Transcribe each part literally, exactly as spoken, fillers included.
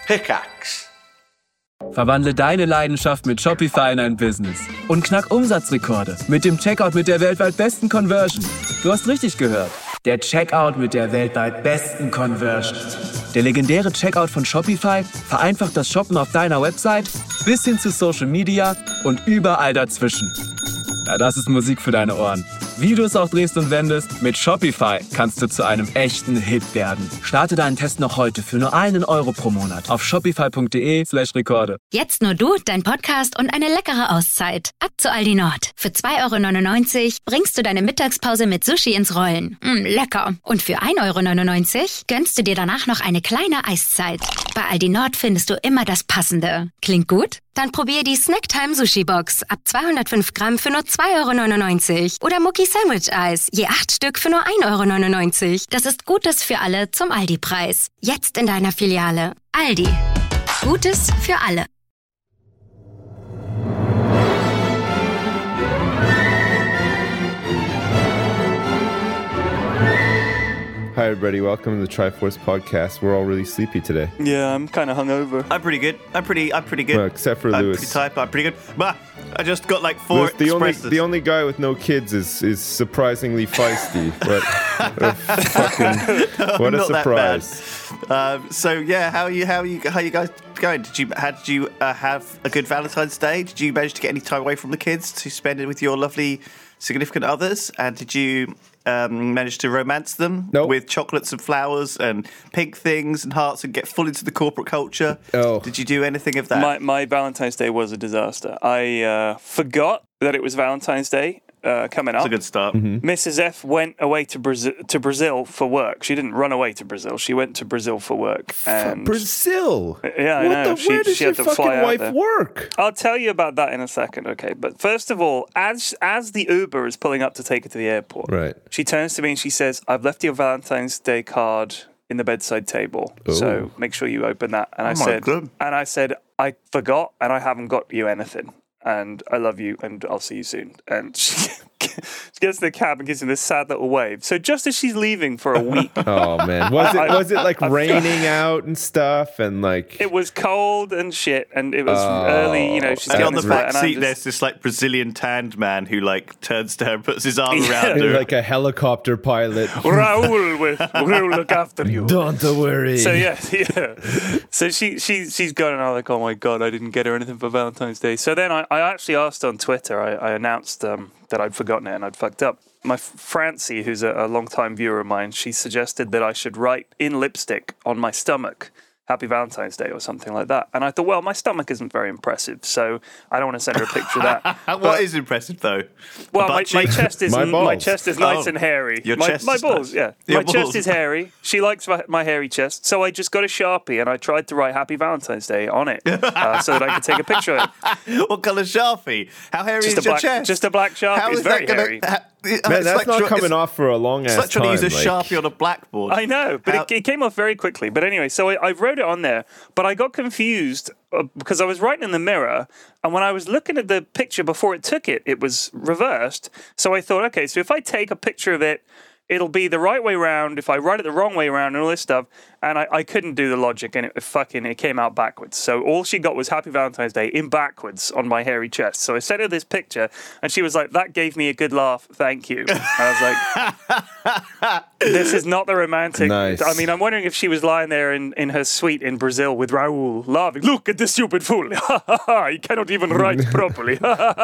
Pickaxe. Verwandle deine Leidenschaft mit Shopify in ein Business und knack Umsatzrekorde mit dem Checkout mit der weltweit besten Conversion. Du hast richtig gehört. Der Checkout mit der weltweit besten Conversion. Der legendäre Checkout von Shopify vereinfacht das Shoppen auf deiner Website bis hin zu Social Media und überall dazwischen. Ja, das ist Musik für deine Ohren. Wie du es auch drehst und wendest, mit Shopify kannst du zu einem echten Hit werden. Starte deinen Test noch heute für nur einen Euro pro Monat auf shopify.de slash Rekorde. Jetzt nur du, dein Podcast und eine leckere Auszeit. Ab zu Aldi Nord. Für zwei Euro neunundneunzig bringst du deine Mittagspause mit Sushi ins Rollen. Mm, lecker. Und für ein Euro neunundneunzig gönnst du dir danach noch eine kleine Eiszeit. Bei Aldi Nord findest du immer das Passende. Klingt gut? Dann probier die Snacktime Sushi Box ab zweihundertfünf Gramm für nur zwei Euro neunundneunzig oder Mucki Sandwich Eis, je acht Stück für nur ein Euro neunundneunzig. Das ist Gutes für alle zum Aldi-Preis. Jetzt in deiner Filiale. Aldi. Gutes für alle. Hi everybody, welcome to the Triforce podcast. We're all really sleepy today. Yeah, I'm kind of hungover. I'm pretty good. I'm pretty. I'm pretty good. Well, except for I'm Lewis. pretty tight, but I'm pretty good. Bah, I just got like four Lewis, the only espressos. the only guy with no kids is is surprisingly feisty. What, what a fucking what a Not surprise! That bad. Um, so yeah, how are you? How are you? How are you guys going? Did you? How did you uh, have a good Valentine's Day? Did you manage to get any time away from the kids to spend it with your lovely significant others? And did you um, manage to romance them Nope. with chocolates and flowers and pink things and hearts and get full into the corporate culture? Oh. Did you do anything of that? My, my Valentine's Day was a disaster. I uh, forgot that it was Valentine's Day uh, coming up. That's a good start. Mm-hmm. Missus F went away to Brazil to Brazil for work. She didn't run away to Brazil. She went to Brazil for work. And Brazil. Yeah, I what know. The, She- where does she your had to fucking fly out wife there. work? I'll tell you about that in a second, okay? But first of all, as as the Uber is pulling up to take her to the airport, Right. she turns to me and she says, "I've left your Valentine's Day card in the bedside table, so Oh. make sure you open that." And I Oh my said, God. and I said, "I forgot, and I haven't got you anything, and I love you, and I'll see you soon." And she, she gets in the cab and gives me this sad little wave. So just as she's leaving for a week, Oh man, was it I- was it like I- raining out and stuff and like? it was cold and shit, and it was Oh. early. You know, she's And getting on the this flight, back and I'm seat, just- there's this like Brazilian tanned man who like turns to her and puts his arm Yeah. around her. like a helicopter pilot. Raul will, will look after you. Don't worry. So yeah, yeah. So she she she's gone and I'm like, oh my god, I didn't get her anything for Valentine's Day. So then I, I actually asked on Twitter. I, I announced um, that I'd forgotten it and I'd fucked up. My f- Francie, who's a, a long-time viewer of mine, she suggested that I should write in lipstick on my stomach, "Happy Valentine's Day" or something like that. And I thought, well, my stomach isn't very impressive, so I don't want to send her a picture of that. what But- is impressive though? Well, The my, butt my cheek? chest is My my, balls. chest is nice Oh, and hairy. your my, chest my is balls, nice. yeah. Your my chest balls. is hairy. She likes my, my hairy chest, so I just got a Sharpie and I tried to write "Happy Valentine's Day" on it uh, so that I could take a picture of it. What colour Sharpie? How hairy Just is a your black, chest? just a black Sharpie. How It's is very that gonna, hairy. Ha, Man, it's that's like not try- coming it's, off for a long It's ass like trying time. to use a like- Sharpie on a blackboard. I know, but How- it, it came off very quickly. But anyway, so I, I wrote it on there, but I got confused uh, because I was writing in the mirror, and when I was looking at the picture before it took it, it was reversed. So I thought, okay, so if I take a picture of it, it'll be the right way round. If I write it the wrong way around and all this stuff, and I, I couldn't do the logic, and it fucking it came out backwards. So all she got was "Happy Valentine's Day" in backwards on my hairy chest. So I sent her this picture, and she was like, "That gave me a good laugh, thank you." And I was like, "This is not the romantic." Nice. I mean, I'm wondering if she was lying there in, in her suite in Brazil with Raul, laughing. "Look at this stupid fool! He cannot even write properly."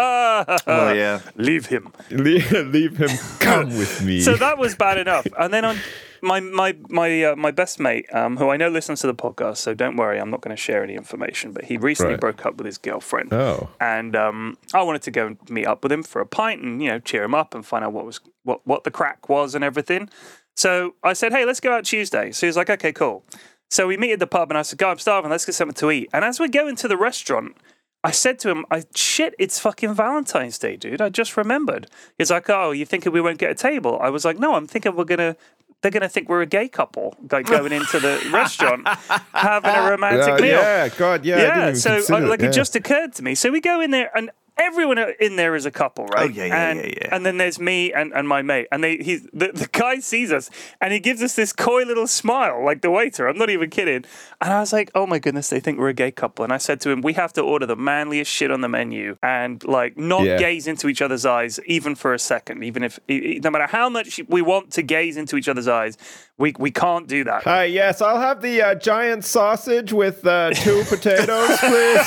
oh yeah. Leave him. leave, leave him come with me. So that was bad enough. And then on my my my uh, my best mate, um, who I know listens to the podcast, so don't worry, I'm not going to share any information. But he recently Right. broke up with his girlfriend, Oh. and um, I wanted to go and meet up with him for a pint and you know cheer him up and find out what was what what the crack was and everything. So I said, hey, let's go out Tuesday. So he was like, okay, cool. So we meet at the pub, and I said, God, I'm starving. Let's get something to eat. And as we go into the restaurant, I said to him, I, shit, it's fucking Valentine's Day, dude. I just remembered. He's like, oh, you thinking we won't get a table? I was like, no, I'm thinking we're going to, they're going to think we're a gay couple, like going into the restaurant, having a romantic Uh, meal. yeah, God, yeah. I didn't Yeah, even so consider I, it, like yeah. it just occurred to me. So we go in there, and everyone in there is a couple, right? Oh, yeah, yeah, and, yeah, yeah. And then there's me and, and my mate. And they he's the, the guy sees us and he gives us this coy little smile, like the waiter. I'm not even kidding. And I was like, oh my goodness, they think we're a gay couple. And I said to him, we have to order the manliest shit on the menu and like not Yeah. gaze into each other's eyes even for a second. Even if, no matter how much we want to gaze into each other's eyes, we, we can't do that. Hi, yes, I'll have the uh, giant sausage with uh, two potatoes, please.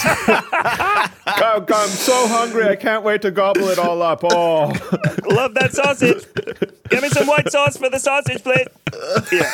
oh, God, I'm so hungry. I can't wait to gobble it all up. Oh, Love that sausage. Give me some white sauce for the sausage, please. Yeah,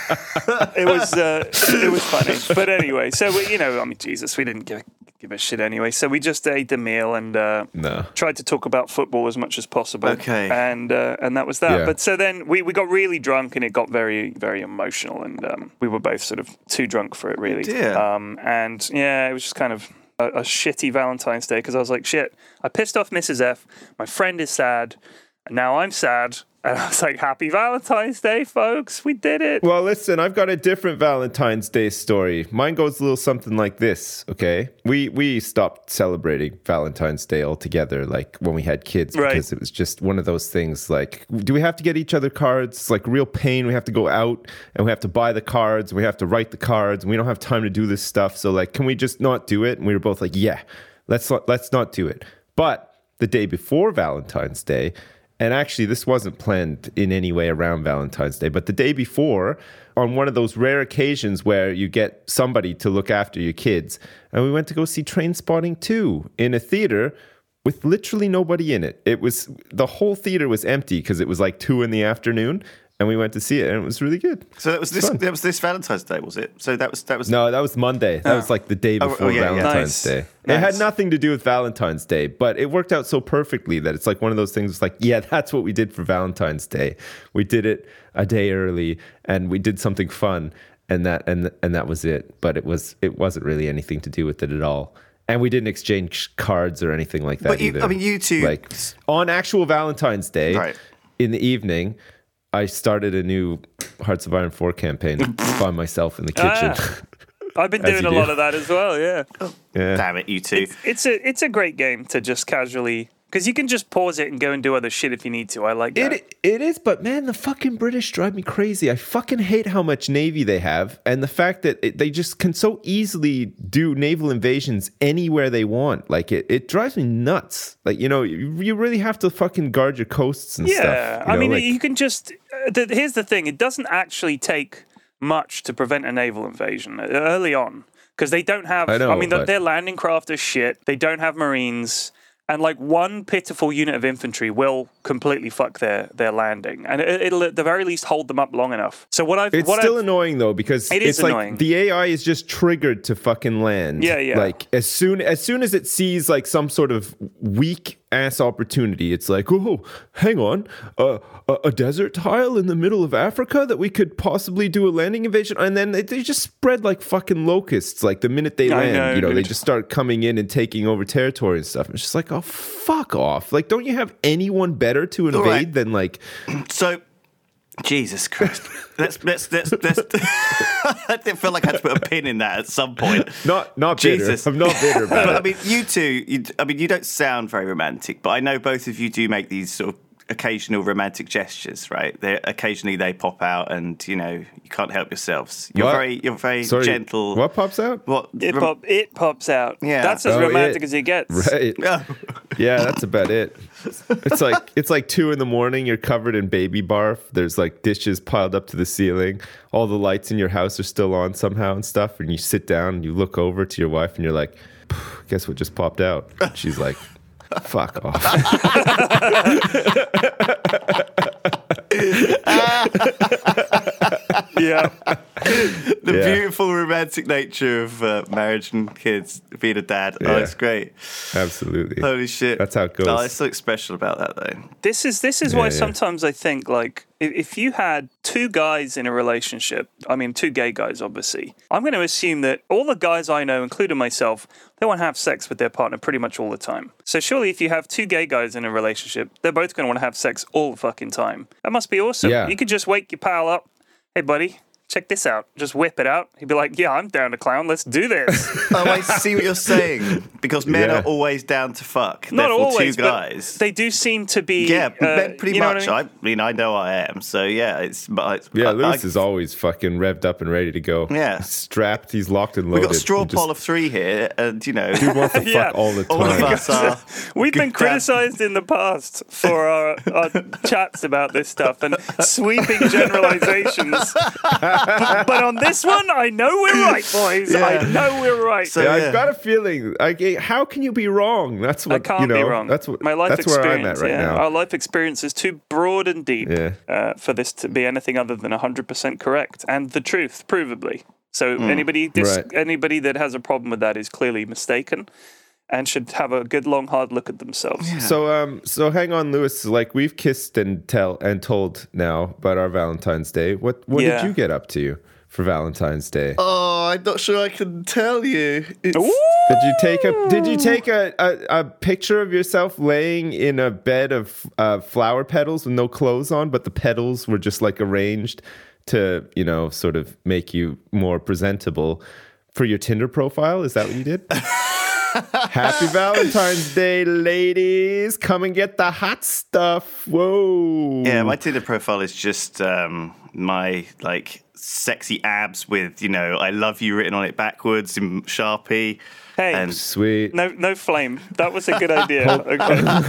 it was uh, it was funny, but anyway. So we, you know, I mean, Jesus, we didn't give give a shit anyway. So we just ate the meal and uh, no. tried to talk about football as much as possible. Okay. and uh, and that was that. Yeah. But so then we, we got really drunk and it got very very emotional, and um, we were both sort of too drunk for it, really. dear. Um, and yeah, it was just kind of a, a shitty Valentine's Day because I was like, shit, I pissed off Missus F. My friend is sad, and now I'm sad. And I was like, happy Valentine's Day, folks. We did it. Well, listen, I've got a different Valentine's Day story. Mine goes a little something like this, okay? We we stopped celebrating Valentine's Day altogether, like when we had kids, Right. because it was just one of those things like, do we have to get each other cards? It's like real pain. We have to go out and we have to buy the cards and we have to write the cards and we don't have time to do this stuff. So like, can we just not do it? And we were both like, yeah, let's not, let's not do it. But the day before Valentine's Day, and actually, this wasn't planned in any way around Valentine's Day, but the day before, on one of those rare occasions where you get somebody to look after your kids, and we went to go see Trainspotting two in a theater with literally nobody in it. It was, the whole theater was empty because it was like two in the afternoon, and we went to see it, and it was really good. So that was this. Fun. That was this Valentine's Day, was it? So that was that was. No, that was Monday. That was like the day Oh, before oh, yeah, yeah. Valentine's Nice. Day. Nice. It had nothing to do with Valentine's Day, but it worked out so perfectly that it's like one of those things. It's like, yeah, that's what we did for Valentine's Day. We did it a day early, and we did something fun, and that and and that was it. But it was it wasn't really anything to do with it at all. And we didn't exchange cards or anything like that But you- either. I mean, you two- like on actual Valentine's Day Right. in the evening. I started a new Hearts of Iron four campaign by myself in the kitchen. Ah. I've been As doing you a do. lot of that as well, yeah. yeah. Damn it, you two. It's a it's a great game to just casually, because you can just pause it and go and do other shit if you need to. I like that. It it is, but man, the fucking British drive me crazy. I fucking hate how much navy they have, and the fact that it, they just can so easily do naval invasions anywhere they want. Like it, it drives me nuts. Like you know, you, you really have to fucking guard your coasts and yeah, stuff. you I know, mean, like- you can just. Uh, the, here's the thing: it doesn't actually take much to prevent a naval invasion uh, early on, because they don't have. I know, mean, but- their landing craft is shit. They don't have marines. And like one pitiful unit of infantry will completely fuck their, their landing, and it, it'll at the very least hold them up long enough. So what I've It's what still I've, annoying though, because It is it's annoying. like the A I is just triggered to fucking land. Yeah, yeah. Like as soon as soon as it sees like some sort of weak ass opportunity, it's like, oh, hang on, uh, a, a desert tile in the middle of Africa that we could possibly do a landing invasion, and then they, they just spread like fucking locusts. Like the minute they I land, know, you know, they dude. just start coming in and taking over territory and stuff. It's just like, oh, fuck off. Like, don't you have anyone better to invade right. than like? So, Jesus Christ. let's let's let's. let's I didn't feel like I had to put a pin in that at some point. Not not bitter. Jesus. I'm not bitter about But it. I mean, you two. You, I mean, you don't sound very romantic, but I know both of you do make these sort of occasional romantic gestures, right? They occasionally they pop out, and you know you can't help yourselves. You're What? very you're very Sorry, gentle. What pops out? What? it rem- pop it pops out. Yeah. That's as Oh, romantic it- as it gets. Right. Oh. Yeah, that's about it. It's like it's like two in the morning. You're covered in baby barf. There's like dishes piled up to the ceiling. All the lights in your house are still on somehow and stuff. And you sit down and you look over to your wife and you're like, "Guess what just popped out?" She's like, "Fuck off." Yeah. The Yeah. beautiful romantic nature of uh, marriage and kids, being a dad. Oh, Yeah. it's great. Absolutely. Holy shit. That's how it goes. Oh, there's something special about that, though. This is this is Yeah, why yeah. sometimes I think like if, if you had two guys in a relationship, I mean two gay guys, obviously, I'm going to assume that all the guys I know, including myself, they want to have sex with their partner pretty much all the time. So surely, if you have two gay guys in a relationship, they're both going to want to have sex all the fucking time. That must be awesome. Yeah. You could just wake your pal up. Hey, buddy, check this out. Just whip it out. He'd be like, yeah, I'm down to clown. Let's do this. Oh, I see what you're saying. Because men Yeah. are always down to fuck. Not Therefore, always, two but guys. they do seem to be. Yeah, uh, men pretty you know much. what I I mean? mean? I know I am. So yeah, it's. But it's Yeah, I, Lewis I, is always fucking revved up and ready to go. Yeah. He's strapped. He's locked and We've loaded. got a straw He just- poll of three here, and you know, Dude wants to Yeah. fuck all the all of time. us are. We've been grab- criticised in the past for our, our chats about this stuff and sweeping generalisations. but, but on this one, I know we're right, boys. Yeah. I know we're right. So- Yeah, yeah. I've got a feeling. Like, eh, how can you be wrong? That's what I can't you know. be wrong. That's what my life That's where experience. I'm at right yeah. now. Our life experience is too broad and deep Yeah. uh, for this to be anything other than one hundred percent correct and the truth, provably. So anybody dis- Right. anybody that has a problem with that is clearly mistaken and should have a good long hard look at themselves. So um, so hang on, Lewis. Like we've kissed and tell and told now about our Valentine's Day. What what Yeah. did you get up to for Valentine's Day? Oh, I'm not sure I can tell you. It's, Did you take a Did you take a, a, a picture of yourself laying in a bed of uh, flower petals with no clothes on, but the petals were just like arranged to, you know, sort of make you more presentable for your Tinder profile? Is that what you did? Happy Valentine's Day, ladies! Come and get the hot stuff. Whoa! Yeah, my Tinder profile is just um, my like sexy abs with, you know, I love you written on it backwards in Sharpie. Hey, And Sweet. no, no flame. That was a good idea. Okay.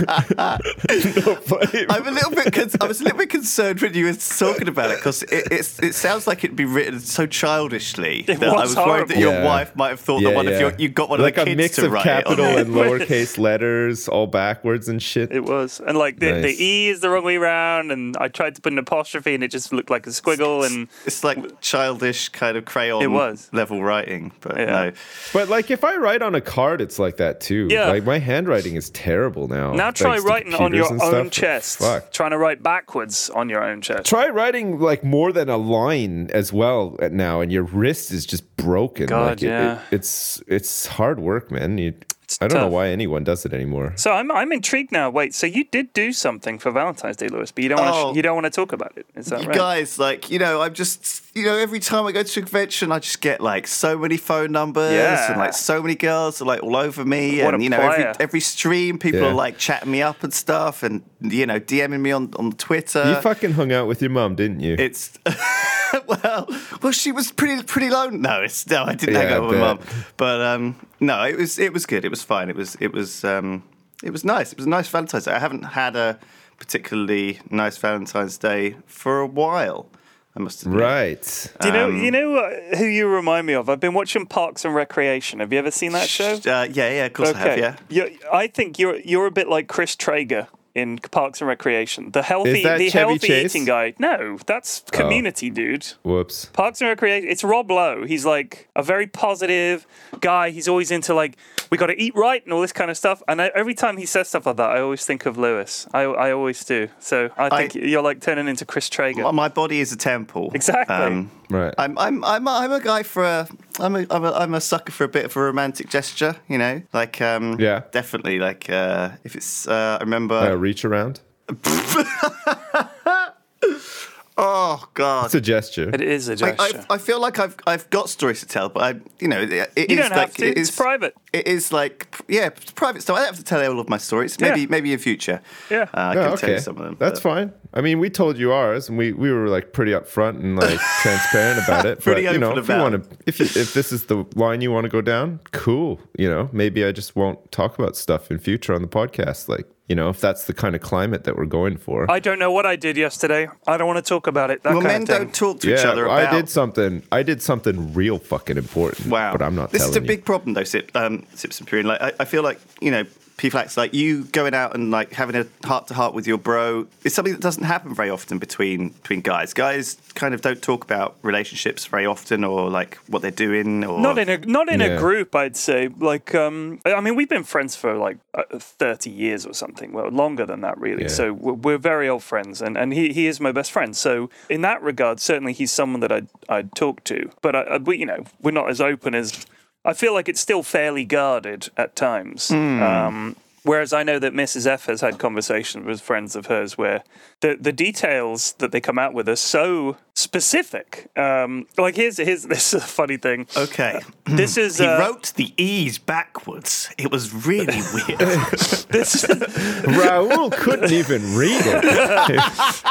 I'm a little bit. Con- I was a little bit concerned when you were talking about it because it, it's, it sounds like it'd be written so childishly It that I was was worried that horrible. your Yeah. wife might have thought that one of your you got one like of the a kids mix to of write capital it on. and lowercase letters, all backwards and shit. It was, and like the, Nice. the E is the wrong way around, and I tried to put an apostrophe, and it just looked like a squiggle, and It's like childish kind of crayon It was. level writing, but Yeah. no. But like if I write on a card, it's like that too. Yeah. Like my handwriting is terrible now. now try thanks to writing on your computers and own stuff. chest. Fuck. Trying to write backwards on your own chest. Try writing like more than a line as well at now, and your wrist is just broken. God, like, it- yeah. it, it's it's hard work, man. You, I don't tough. know why anyone does it anymore. So I'm I'm intrigued now. Wait, so you did do something for Valentine's Day, Lewis, but you don't want to Oh. sh- you don't want to talk about it. Is that You right? guys, like, you know, I'm just, you know, every time I go to a convention, I just get like so many phone numbers Yeah. and like so many girls are like all over me. What and, a you know, every, player. every stream, people Yeah. are like chatting me up and stuff and, you know, DMing me on, on Twitter. you fucking hung out with your mum, didn't you? It's well, well, she was pretty pretty lonely. No, it's no, I didn't hang Yeah, out I with my bet. mum, but um, no, it was it was good. It was fine. It was it was um, it was nice. It was a nice Valentine's Day. I haven't had a particularly nice Valentine's Day for a while. I must admit. right. Do you know Um, you know uh, who you remind me of? I've been watching Parks and Recreation. Have you ever seen that show? Uh, yeah, yeah, of course I have. Yeah. You're, I think you're you're a bit like Chris Traeger in Parks and Recreation. The healthy, Is that the Chevy healthy Chase? eating guy. No, that's Community, dude. Whoops. Parks and Recreation. It's Rob Lowe. He's like a very positive guy. He's always into like we got to eat right and all this kind of stuff. And I, every time he says stuff like that, I always think of Lewis. I, I always do. So I think I- you're like turning into Chris Traeger. My- My body is a temple. Exactly. Right. I'm I'm I'm a, I'm a guy for a I'm a, I'm a I'm a sucker for a bit of a romantic gesture. You know, like um Yeah. definitely like uh, if it's uh, I remember. Uh, reach around. Oh God! It's a gesture. It is a I, gesture. I, I feel like I've I've got stories to tell, but I you know it, it you is don't like have to. it It's is private. It is like yeah, it's private stuff. I don't have to tell all of my stories. Maybe Yeah. maybe in future. Yeah. uh, I Oh, can okay. tell you some of them. That's but- fine. I mean, we told you ours, and we, we were like pretty upfront and like transparent about it. Pretty but you know, open if you about want to, if you, if this is the line you want to go down, cool. You know, maybe I just won't talk about stuff in future on the podcast. Like, you know, if that's the kind of climate that we're going for. I don't know what I did yesterday. I don't want to talk about it. That Well, kind men of thing. don't talk to each other yeah, about. I did something. I did something real fucking important. Wow. but I'm not. This telling is a you. big problem, though, Sip, um, Sips and Purine. Like, I, I feel like, you know, P-Flax, like you going out and like having a heart-to-heart with your bro is something that doesn't happen very often between between guys. Guys kind of don't talk about relationships very often or like what they're doing. Or Not in a not in Yeah. a group, I'd say. Like, um, I mean, we've been friends for like uh, thirty years or something. Well, longer than that, really. Yeah. So we're, we're very old friends, and, and he, he is my best friend. So in that regard, certainly he's someone that I'd I'd talk to. But I, I, we, you know, we're not as open as. I feel like it's still fairly guarded at times. Um, Whereas I know that Missus F has had conversations with friends of hers where the, the details that they come out with are so specific. Um, like, here's, here's this is a funny thing. Okay. This is... He uh, wrote the E's backwards. It was really weird. this, Raul couldn't even read it.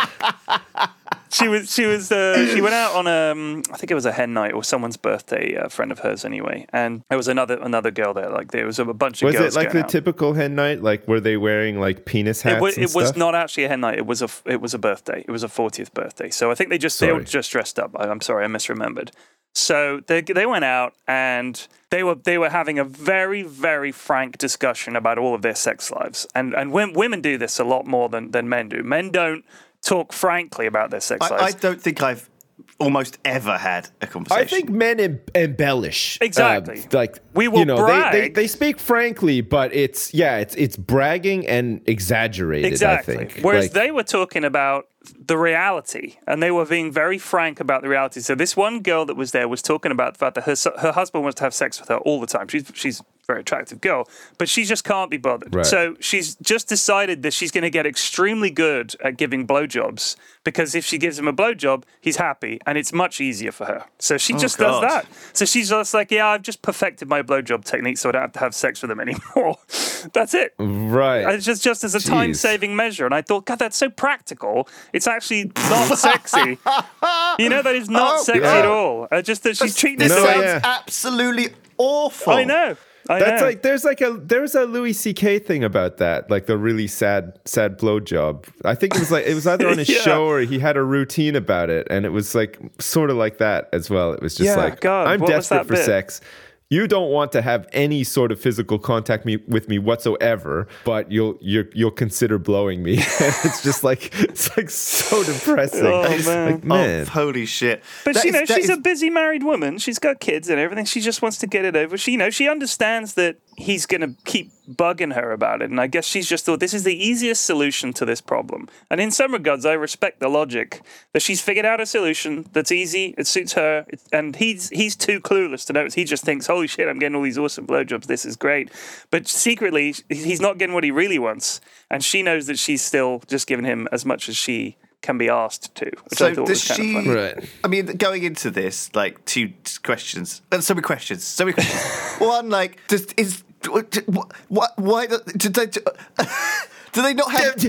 She was, she was, uh, she went out on um, I think it was a hen night or someone's birthday, a friend of hers anyway, and there was another another girl there. Like there was a bunch of Was girls. it like going the out. typical hen night? Like were they wearing like penis hats? It was, and it was stuff? not actually a hen night. It was a, it was a birthday. It was a fortieth birthday. So I think they just they were Sorry. just dressed up. I, I'm sorry, I misremembered. So they they went out and they were they were having a very very frank discussion about all of their sex lives. And and when, women do this a lot more than than men do. Men don't talk frankly about their sex I, I lives. don't think I've almost ever had a conversation. I think men em- embellish. Exactly. Uh, like We will you know, brag. They, they they speak frankly, but it's yeah, it's it's bragging and exaggerated. Exactly. I think. Whereas Like, they were talking about the reality, and they were being very frank about the reality. So this one girl that was there was talking about the fact that her su- her husband wants to have sex with her all the time. She's she's a very attractive girl, but she just can't be bothered. Right. So she's just decided that she's going to get extremely good at giving blowjobs, because if she gives him a blowjob, he's happy, and it's much easier for her. So she Oh, just God. does that. So she's just like, yeah, I've just perfected my blowjob technique, so I don't have to have sex with him anymore. That's it. right. It's just, just as a Jeez. time-saving measure. And I thought, God, that's so practical. It's actually not sexy. You know, that is not Oh, sexy yeah. at all. Uh, just that she's treating This it No, the way... sounds yeah. absolutely awful. I know. I That's know. like there's like a there's a Louis C K thing about that, like the really sad sad blowjob. I think it was like it was either on his Yeah. show or he had a routine about it, and it was like sort of like that as well. It was just Yeah, like God, I'm what was desperate that for bit? sex. You don't want to have any sort of physical contact me with me whatsoever, but you'll you'll you'll consider blowing me. And it's just like it's like so depressing. Oh, It's man. Like, man. Oh, holy shit. But That you is- know, that she's is- a busy married woman. She's got kids and everything. She just wants to get it over. She, you know, she understands that he's going to keep bugging her about it. And I guess she's just thought this is the easiest solution to this problem. And in some regards, I respect the logic that she's figured out a solution that's easy. It suits her. It, and he's he's too clueless to notice. He just thinks, holy shit, I'm getting all these awesome blowjobs. This is great. But secretly, he's not getting what he really wants. And she knows that she's still just giving him as much as she can be asked to, which So I thought does was kind she? of funny. Right. I mean, going into this, like two questions. Uh, so many questions. So many questions. One, like, does is what? what why do, do they? Do, do they not have?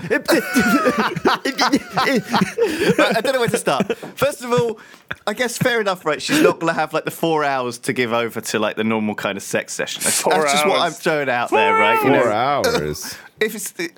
Right, I don't know where to start. First of all, I guess fair enough, right? She's not going to have like the four hours to give over to like the normal kind of sex session. That's, Four that's just what I'm hours. throwing out there, right? You Four know, hours. if it's the,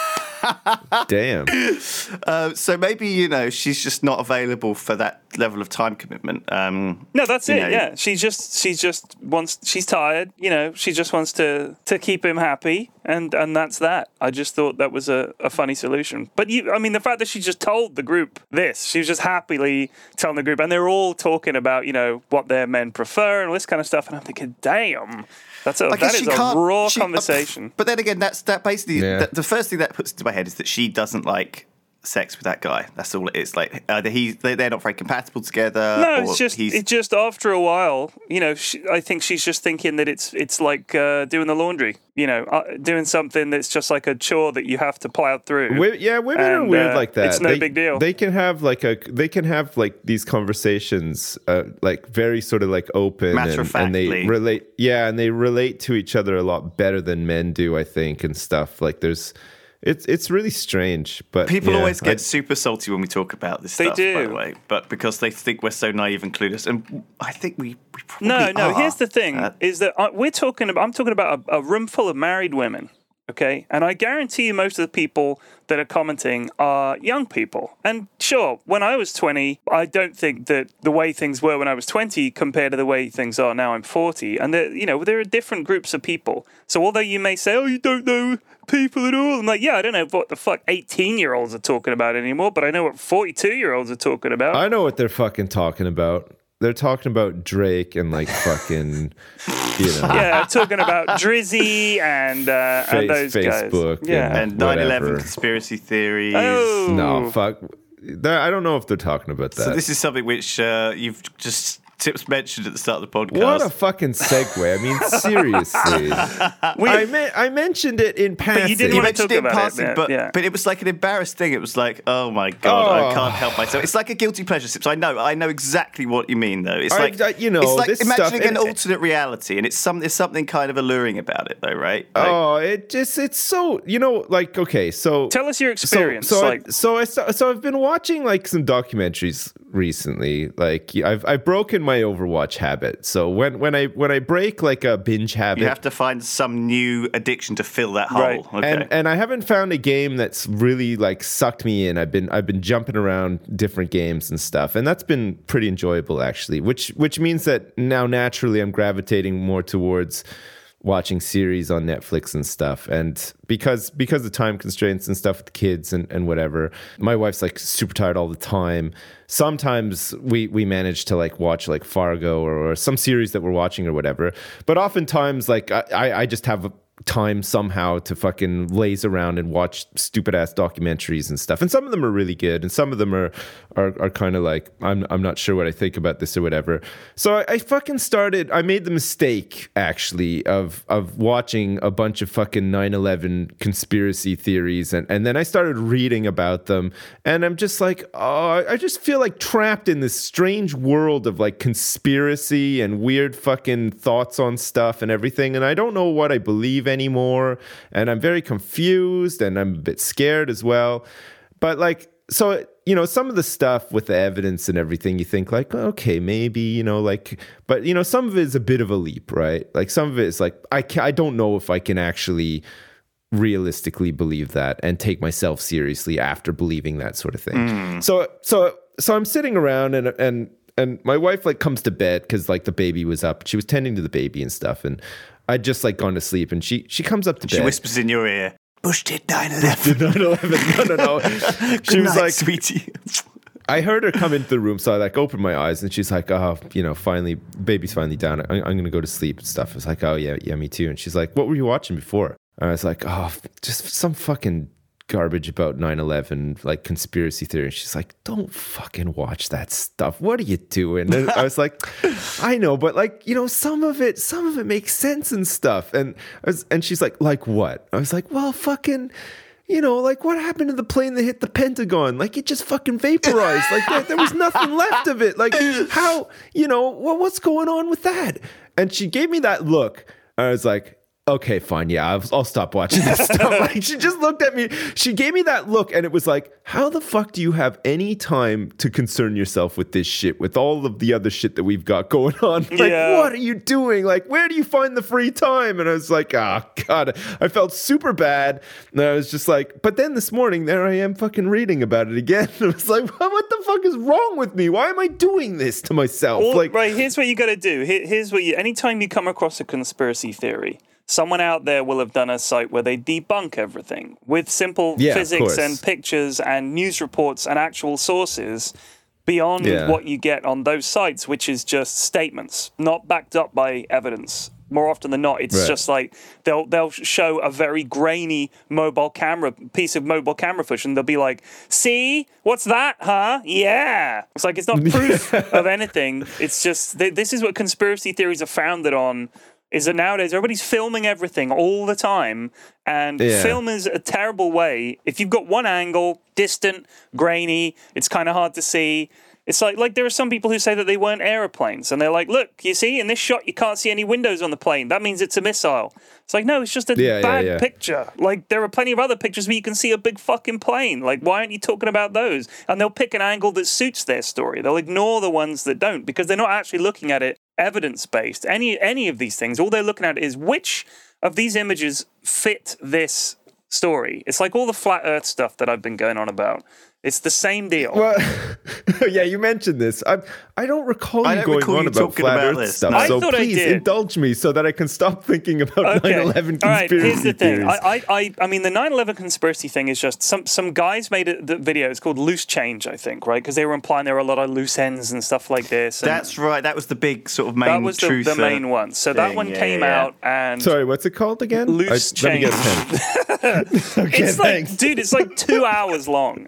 Damn. uh, so maybe you know she's just not available for that level of time commitment. Um, No, that's you it. know. Yeah, she just she just wants she's tired. You know, she just wants to to keep him happy, and and that's that. I just thought that was a, a funny solution. But you, I mean, the fact that she just told the group this, she was just happily telling the group, and they're all talking about you know what their men prefer and all this kind of stuff. And I'm thinking, damn, that's a I that guess is she a can't- raw she- uh, conversation. But then again, that's that basically Yeah. the, the first thing that puts into my head is that she doesn't like sex with that guy. That's all it is. Like either he they, they're not very compatible together. No, or it's just he's, it's just after a while, you know. She, I think she's just thinking that it's it's like uh, doing the laundry, you know, uh, doing something that's just like a chore that you have to plow through. Wo- yeah, women are And, weird uh, like that. it's no they, big deal. They can have like a they can have like these conversations, uh, like very sort of like open and, and Matter-of-factly. they relate. Yeah, and they relate to each other a lot better than men do, I think, and stuff. Like there's, it's it's really strange. But people yeah, always I- get super salty when we talk about this They stuff. By do. the way, but because they think we're so naive and clueless, and I think we, we probably No, no. are. Here's the thing: Uh, is that uh, we're talking about. I'm talking about a, a room full of married women. Okay, and I guarantee you, most of the people that are commenting are young people. And sure, when I was twenty, I don't think that the way things were when I was twenty compared to the way things are now. I'm forty, and there, you know, there are different groups of people. So although you may say, "Oh, you don't know people at all," I'm like, yeah, I don't know what the fuck eighteen-year-olds are talking about anymore, but I know what forty-two-year-olds are talking about. I know what they're fucking talking about. They're talking about Drake and like fucking, you know, Yeah, talking about Drizzy and uh, and Face- those Facebook guys. Yeah. and nine eleven whatever. conspiracy theories. Oh. no fuck. They're- I don't know if they're talking about that. So this is something which uh, you've just Tips mentioned at the start of the podcast. What a fucking segue. I mean, seriously. We- I, me- I mentioned it in passing. you didn't You wanna mentioned talk it in about it, passing, yeah, but yeah. but it was like an embarrassed thing. It was like, oh my god, Oh. I can't help myself. It's like a guilty pleasure. Sips. I know, I know exactly what you mean, though. It's I- like I- you know, it's like this imagining stuff- an and- alternate reality, and it's some there's something kind of alluring about it, though, right? Like, Oh, it just, it's so, you know, like, okay, so. Tell us your experience. So, so, like, I, so, I, sta- so I've been watching like some documentaries recently. Like I've I've broken my Overwatch habit. So when when I when I break like a binge habit, you have to find some new addiction to fill that hole. Right. Okay. and and I haven't found a game that's really like sucked me in. I've been I've been jumping around different games and stuff, and that's been pretty enjoyable actually. Which which means that now naturally I'm gravitating more towards watching series on Netflix and stuff. And because because of time constraints and stuff with the kids and, and whatever, my wife's like super tired all the time. Sometimes we we manage to like watch like Fargo or, or some series that we're watching or whatever. But oftentimes like I, I just have time somehow to fucking laze around and watch stupid ass documentaries and stuff. And some of them are really good, and some of them are are, are kind of like I'm I'm not sure what I think about this or whatever. So I, I fucking started. I made the mistake actually of of watching a bunch of fucking nine eleven conspiracy theories, and and then I started reading about them, and I'm just like, oh, I just feel like trapped in this strange world of like conspiracy and weird fucking thoughts on stuff and everything, and I don't know what I believe anymore, and I'm very confused, and I'm a bit scared as well. But like, so you know, some of the stuff with the evidence and everything, you think like, okay, maybe, you know, like, but you know, some of it is a bit of a leap, right? Like some of it is like, I can, I don't know if I can actually realistically believe that and take myself seriously after believing that sort of thing. Mm. So so so I'm sitting around, and and and my wife like comes to bed because like the baby was up. She was tending to the baby and stuff, and I'd just like gone to sleep, and she she comes up to she bed. She whispers in your ear, Bush did nine eleven. nine eleven. No, no, no. She was night, like, sweetie. I heard her come into the room, so I like opened my eyes, and she's like, "Oh, you know, finally, baby's finally down. I, I'm gonna go to sleep and stuff." I was like, "Oh yeah, yeah, me too." And she's like, "What were you watching before?" And I was like, "Oh, just some fucking garbage about nine eleven, like conspiracy theory." And she's like, "Don't fucking watch that stuff. What are you doing?" And I was like, "I know, but like, you know, some of it, some of it makes sense and stuff." And I was, and she's like, "Like what?" I was like, "Well, fucking." You know, like what happened to the plane that hit the Pentagon? Like it just fucking vaporized. Like there, there was nothing left of it. Like how, you know, what, what's going on with that? And she gave me that look. I was like, okay, fine. Yeah, I'll, I'll stop watching this stuff. Like she just looked at me. She gave me that look, and it was like, how the fuck do you have any time to concern yourself with this shit, with all of the other shit that we've got going on? Like, yeah. What are you doing? Like, where do you find the free time? And I was like, oh, God. I felt super bad. And I was just like, but then this morning, there I am fucking reading about it again. I was like, what the fuck is wrong with me? Why am I doing this to myself? Well, like, right, here's what you got to do. Here, here's what you, anytime you come across a conspiracy theory, someone out there will have done a site where they debunk everything with simple yeah, physics and pictures and news reports and actual sources beyond yeah. what you get on those sites, which is just statements, not backed up by evidence. More often than not, it's right. just like they'll they'll show a very grainy mobile camera piece of mobile camera footage, and they'll be like, "See, what's that, huh? Yeah." It's like it's not proof of anything. It's just th- this is what conspiracy theories are founded on. Is that nowadays everybody's filming everything all the time, and yeah. film is a terrible way. If you've got one angle, distant, grainy, it's kind of hard to see. It's like like there are some people who say that they weren't airplanes, and they're like, look, you see, in this shot you can't see any windows on the plane. That means it's a missile. It's like, no, it's just a yeah, bad yeah, yeah. picture. Like there are plenty of other pictures where you can see a big fucking plane. Like why aren't you talking about those? And they'll pick an angle that suits their story. They'll ignore the ones that don't because they're not actually looking at it evidence-based. Any any of these things, all they're looking at is which of these images fit this story. It's like all the flat earth stuff that I've been going on about. It's the same deal. Well, yeah, you mentioned this. I I don't recall I you don't going recall on you about talking flat about Earth this. stuff. No. I So thought I please did. indulge me so that I can stop thinking about Okay. nine eleven All right, conspiracy here's the thing. theories. I, I, I, I mean, the nine eleven conspiracy thing is just some some guys made a the video. It's called Loose Change, I think, right? Because they were implying there were a lot of loose ends and stuff like this. And That's right. That was the big sort of main that was the, truth. the uh, main one. So that thing. one Yeah, came yeah. out and Sorry, what's it called again? Loose I, let me Change. get a pen. Okay, it's like, thanks. dude, it's like two hours long, and it's it's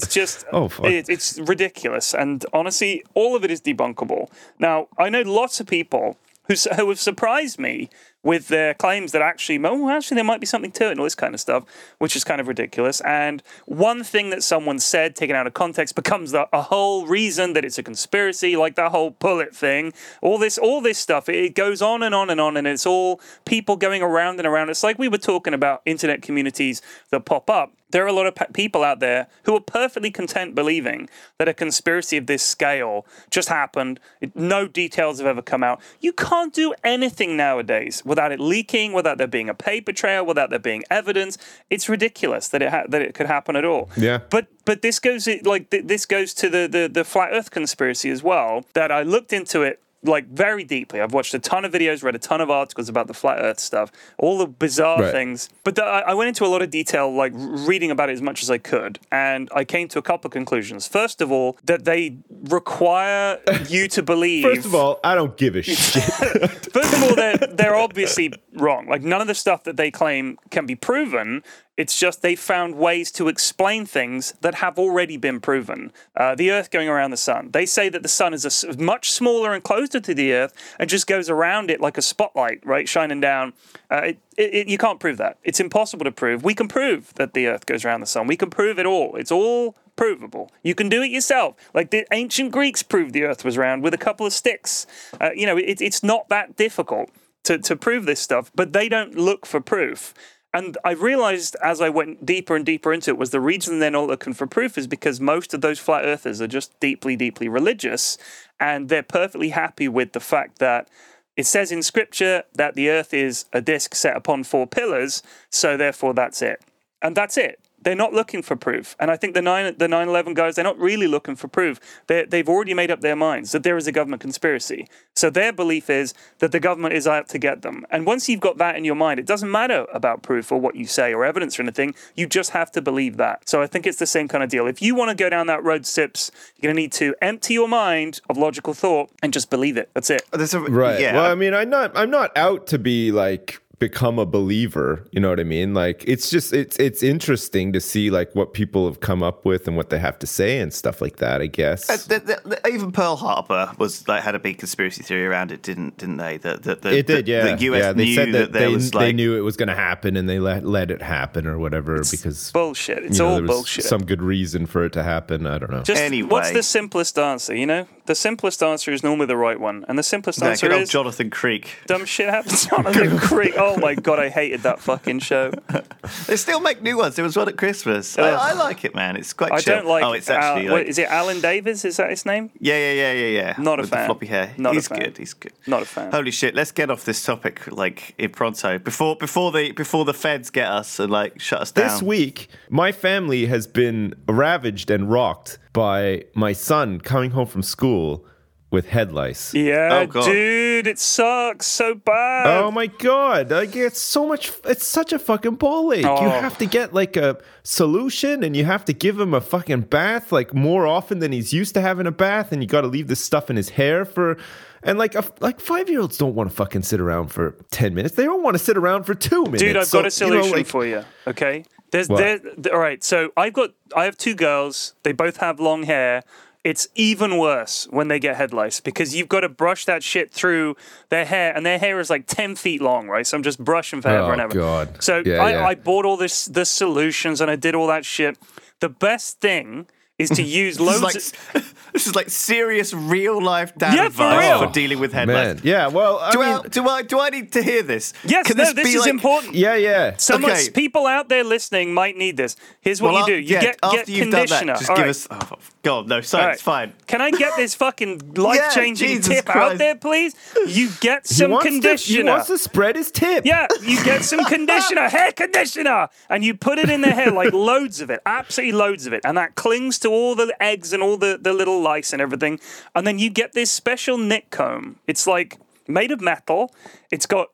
it's just, Oh, fuck. it, it's ridiculous. And honestly, all of it is debunkable. Now, I know lots of people who, who have surprised me with their claims that actually, oh, actually, there might be something to it and all this kind of stuff, which is kind of ridiculous. And one thing that someone said, taken out of context, becomes the, a whole reason that it's a conspiracy, like that whole bullet thing. All this, all this stuff, it, it goes on and on and on, and it's all people going around and around. It's like we were talking about internet communities that pop up. There are a lot of pe- people out there who are perfectly content believing that a conspiracy of this scale just happened. It, no details have ever come out. You can't do anything nowadays without it leaking, without there being a paper trail, without there being evidence. It's ridiculous that it ha- that it could happen at all. Yeah. But but this goes like th- this goes to the, the the flat Earth conspiracy as well. That I looked into it like very deeply. I've watched a ton of videos, read a ton of articles about the flat Earth stuff, all the bizarre Right. things. But the, I I went into a lot of detail, like reading about it as much as I could, and I came to a couple of conclusions. First of all, that they require you to believe. First of all, I don't give a shit. First of all, they're, they're obviously wrong. Like, none of the stuff that they claim can be proven. It's just they found ways to explain things that have already been proven. Uh, the Earth going around the sun. They say that the sun is a s much smaller and closer to the Earth and just goes around it like a spotlight, right, shining down. Uh, it, it, it, you can't prove that. It's impossible to prove. We can prove that the Earth goes around the sun. We can prove it all. It's all provable. You can do it yourself. Like the ancient Greeks proved the Earth was round with a couple of sticks. Uh, you know, it, it's not that difficult to, to prove this stuff, but they don't look for proof. And I realized as I went deeper and deeper into it was the reason they're not looking for proof is because most of those flat earthers are just deeply, deeply religious, and they're perfectly happy with the fact that it says in scripture that the earth is a disc set upon four pillars, so therefore that's it. And that's it. They're not looking for proof. And I think the nine the nine eleven guys, they're not really looking for proof. They're, they've already made up their minds that there is a government conspiracy. So their belief is that the government is out to get them. And once you've got that in your mind, it doesn't matter about proof or what you say or evidence or anything. You just have to believe that. So I think it's the same kind of deal. If you want to go down that road, Sips, you're going to need to empty your mind of logical thought and just believe it. That's it. There's a, Right. Yeah. Well, I mean, I'm not I'm not out to be like become a believer, you know what I mean? Like it's just it's it's interesting to see like what people have come up with and what they have to say and stuff like that, I guess. Uh, the, the, the, even Pearl Harbor was like had a big conspiracy theory around it, didn't didn't they? The, the, the, It did, the, yeah. The U S yeah, they knew said that, that there they, was they like knew it was going to happen and they let let it happen or whatever because Bullshit. It's you know, all there was bullshit. some good reason for it to happen. I don't know. Just Anyway. what's the simplest answer, you know? The simplest answer is normally the right one. And the simplest yeah, answer good old is Jonathan Creek. dumb shit happens on the creek. Oh my god, I hated that fucking show. They still make new ones. There was one at Christmas. I, I like it, man. It's quite I chill. don't like Oh, it's Al- actually what, like, is it Alan Davis? Is that his name? yeah, yeah, yeah, yeah, yeah. Not a With fan. The floppy hair. Not a he's fan. good. He's good. Not a fan. Holy shit! Let's get off this topic like in pronto before before the before the feds get us and like shut us down. This week, my family has been ravaged and rocked by my son coming home from school with head lice. Yeah, Oh, God. dude, it sucks so bad. Oh my god! Like it's so much. It's such a fucking ball ache. Oh. You have to get like a solution, and you have to give him a fucking bath like more often than he's used to having a bath, and you got to leave this stuff in his hair for. And like a, like five year olds don't want to fucking sit around for ten minutes. They don't want to sit around for two minutes. Dude, I've So, got a solution you know, like, for you. Okay, there's What? there. th- All right, so I've got I have two girls. They both have long hair. It's even worse when they get head lice because you've got to brush that shit through their hair, and their hair is like ten feet long, right? So I'm just brushing forever Oh, and ever. God. So Yeah, I, yeah. I bought all this the solutions and I did all that shit. The best thing is to use This loads. is of, like this is like serious real life dad Yeah, for advice real. for dealing with head Man, lice. yeah. Well, I Do mean, I, do I do I need to hear this? yes, Can no, this be is like- important. yeah, yeah. Someone, Okay. people out there listening might need this. Here's what Well, you I'll- do: you yeah, get after get you've done conditioner. that, just All give right. us. Oh, God, no, so All right. it's fine. Can I get this fucking life-changing Jesus tip out Christ. there, please? You get He some wants to- conditioner. he wants to spread his tip. Yeah, you get some conditioner, hair conditioner, and you put it in their hair, like loads of it, absolutely loads of it, and that clings to all the eggs and all the, the little lice and everything. And then you get this special Nick comb. It's like made of metal. It's got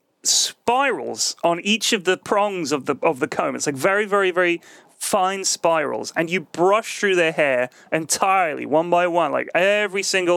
spirals on each of the prongs of the of the comb. It's like very, very, very fine spirals, and you brush through their hair entirely, one by one, like every single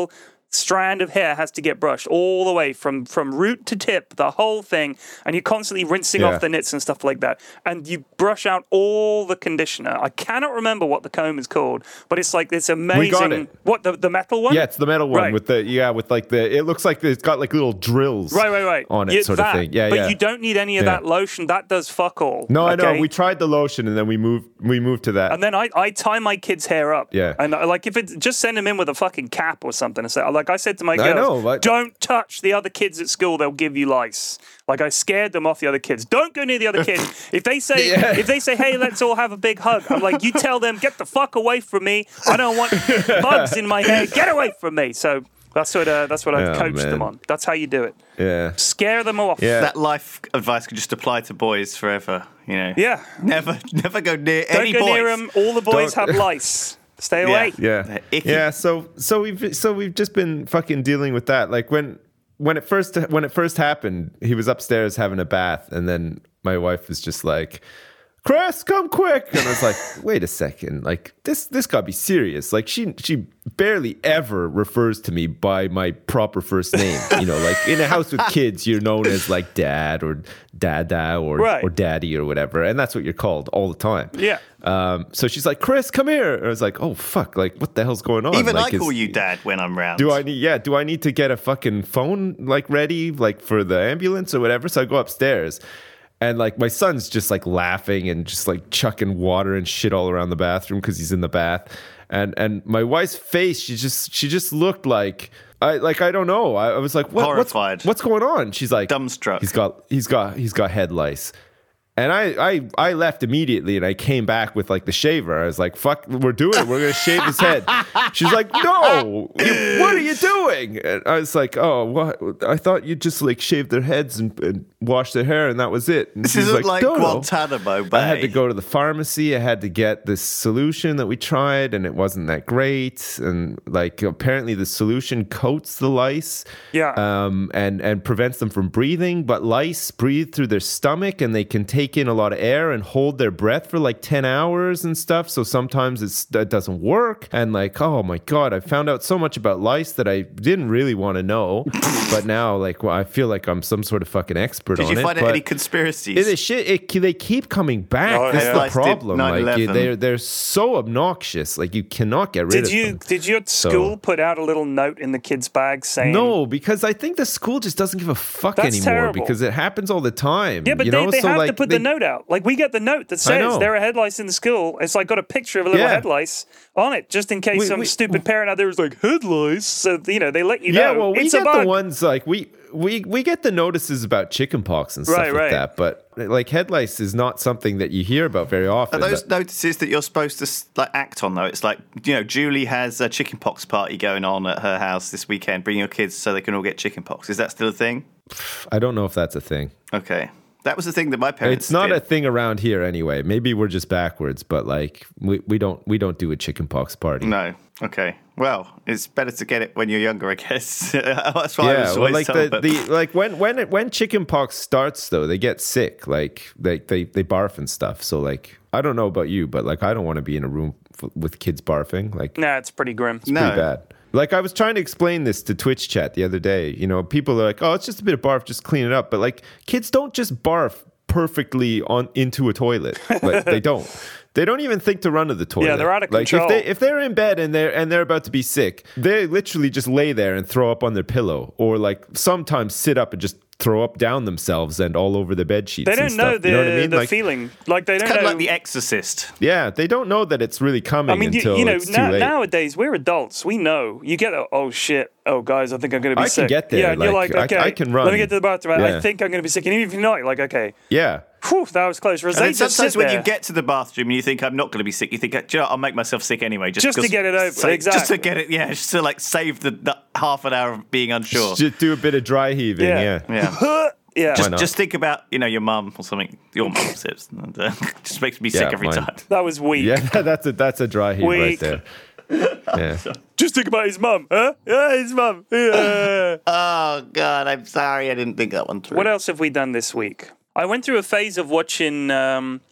strand of hair has to get brushed all the way from, from root to tip, the whole thing. And you're constantly rinsing Yeah. off the nits and stuff like that. And you brush out all the conditioner. I cannot remember what the comb is called, but it's like this amazing. got it. What, the, the metal one? Yeah, it's the metal one Right. with the yeah with like the. It looks like it's got like little drills. Right, right, right. On it, Yeah, sort that, of thing. Yeah, but yeah. you don't need any of Yeah. that lotion. That does fuck all. No, I know. okay? We tried the lotion and then we moved. We moved to that. And then I, I tie my kids' hair up. Yeah. And I, like if it's just send them in with a fucking cap or something. And say, like I said to my I girls, know, like- don't touch the other kids at school. They'll give you lice. Like I scared them off the other kids. Don't go near the other kids. If they say, Yeah. if they say, hey, let's all have a big hug. I'm like, you tell them, get the fuck away from me. I don't want bugs in my hair. Get away from me. So that's what uh, that's what I've Oh, coached man. them on. That's how you do it. yeah. Scare them off. Yeah. That life advice could just apply to boys forever. You know. Yeah. Never, never go near Don't any go boys. near them. All the boys Don't- have lice. Stay away. Yeah, They're icky. yeah. So, so we've so we've just been fucking dealing with that. Like when when it first when it first happened, he was upstairs having a bath, and then my wife was just like, "Chris, come quick!" And I was like, "Wait a second, like this this gotta be serious." Like she she barely ever refers to me by my proper first name. You know, like in a house with kids, you're known as like dad or dada or Right. or daddy or whatever, and that's what you're called all the time. Yeah. Um, so she's like, Chris, come here. And I was like, oh, fuck. Like, what the hell's going on? Even like, I call is- you dad when I'm round. Do I need, yeah, do I need to get a fucking phone, like, ready, like, for the ambulance or whatever? So I go upstairs. And, like, my son's just, like, laughing and just, like, chucking water and shit all around the bathroom because he's in the bath. And and my wife's face, she just she just looked like... I like I don't know. I, I was like, what, what's Horrified. what's going on? She's like, Dumbstruck. He's got he's got he's got head lice. And I, I I left immediately and I came back with like the shaver. I was like, fuck, we're doing it. We're going to shave his head. She's like, no, you- what are you doing? And I was like, oh, what? I thought you'd just like shave their heads and, and wash their hair and that was it. And This she's isn't like "No, no." Guantanamo Bay. I had to go to the pharmacy. I had to get this solution that we tried, and it wasn't that great. And like, apparently, the solution coats the lice, Yeah. um, and and prevents them from breathing. But lice breathe through their stomach, and they can take in a lot of air and hold their breath for like ten hours and stuff. So sometimes it's it doesn't work. And like, oh my god, I found out so much about lice that I didn't really want to know, but now like, well, I feel like I'm some sort of fucking expert Did on you it. find out but- any conspiracies? it is shit. It, they keep coming back. Oh, That's yeah. the Lice did problem. Like nine eleven. they're they're so obnoxious. Like you cannot get rid Did of you them. did your school put out a little note in the kids' bag saying No, because I think the school just doesn't give a fuck That's anymore terrible. because it happens all the time. Yeah, but you they, know? they so have like, to put they, the note out. Like we get the note that I says know. there are head lice in the school. It's like got a picture of a little Yeah. head lice on it, just in case We- some we- stupid parent out there is like head lice. So you know they let you Yeah, know well, we it's get a bug. the ones like we we we get the notices about chickenpox and stuff Right, like right. that, but like head lice is not something that you hear about very Are often. those but- notices that you're supposed to like act on though? It's like, you know, Julie has a chickenpox party going on at her house this weekend. Bring your kids so they can all get chickenpox. Is that still a thing? I don't know if that's a thing. Okay, that was the thing that my parents. It's not did. a thing around here anyway. Maybe we're just backwards, but like we, we don't we don't do a chickenpox party. No. Okay. Well, it's better to get it when you're younger, I guess. That's why I Yeah, was well, always like told, the, but- the like when when it, when chickenpox starts though, they get sick. Like they, they they barf and stuff. So like I don't know about you, but like I don't want to be in a room f- with kids barfing. Like Nah, it's pretty grim. No. pretty bad. Like I was trying to explain this to Twitch chat the other day. You know, people are like, "Oh, it's just a bit of barf, just clean it up." But like, kids don't just barf perfectly on into a toilet. Like they don't. They don't even think to run to the toilet. Yeah, they're out of like, control. If they if they're in bed and they're and they're about to be sick, they literally just lay there and throw up on their pillow, or like sometimes sit up and just throw up down themselves and all over the bed sheets. They don't and know stuff. the You know what I mean? the Like, feeling. Like they it's don't kind know. of like The Exorcist. yeah, they don't know that it's really coming I mean, you, until you know, it's too now, late. nowadays we're adults. We know. You get, a, oh shit, oh guys, I think I'm going to be I can sick. get there, Yeah, and you're like, like, I- okay, I can run. Let me get to the bathroom. I Yeah. think I'm going to be sick. And even if you're not, you're like, okay, yeah. whew, that was close. Whereas And they then just sometimes sit when there. you get to the bathroom and you think I'm not going to be sick, you think, do you know, what, I'll make myself sick anyway, just, Just to 'cause- get it over, so- Just to exactly. get it, yeah, just to like save the, the half an hour of being unsure. Just do a bit of dry heaving. Yeah. Yeah. Yeah. yeah, Just, not? just think about, you know, your mum or something. Your mum sips. And, uh, just makes me sick Yeah, every mine. time. that was weak. Yeah, that's a that's a dry heat right Weak. there. Yeah. Just think about his mum, huh? Yeah, his mum. Yeah. Oh, God, I'm sorry I didn't think that one through. What else have we done this week? I went through a phase of watching, um,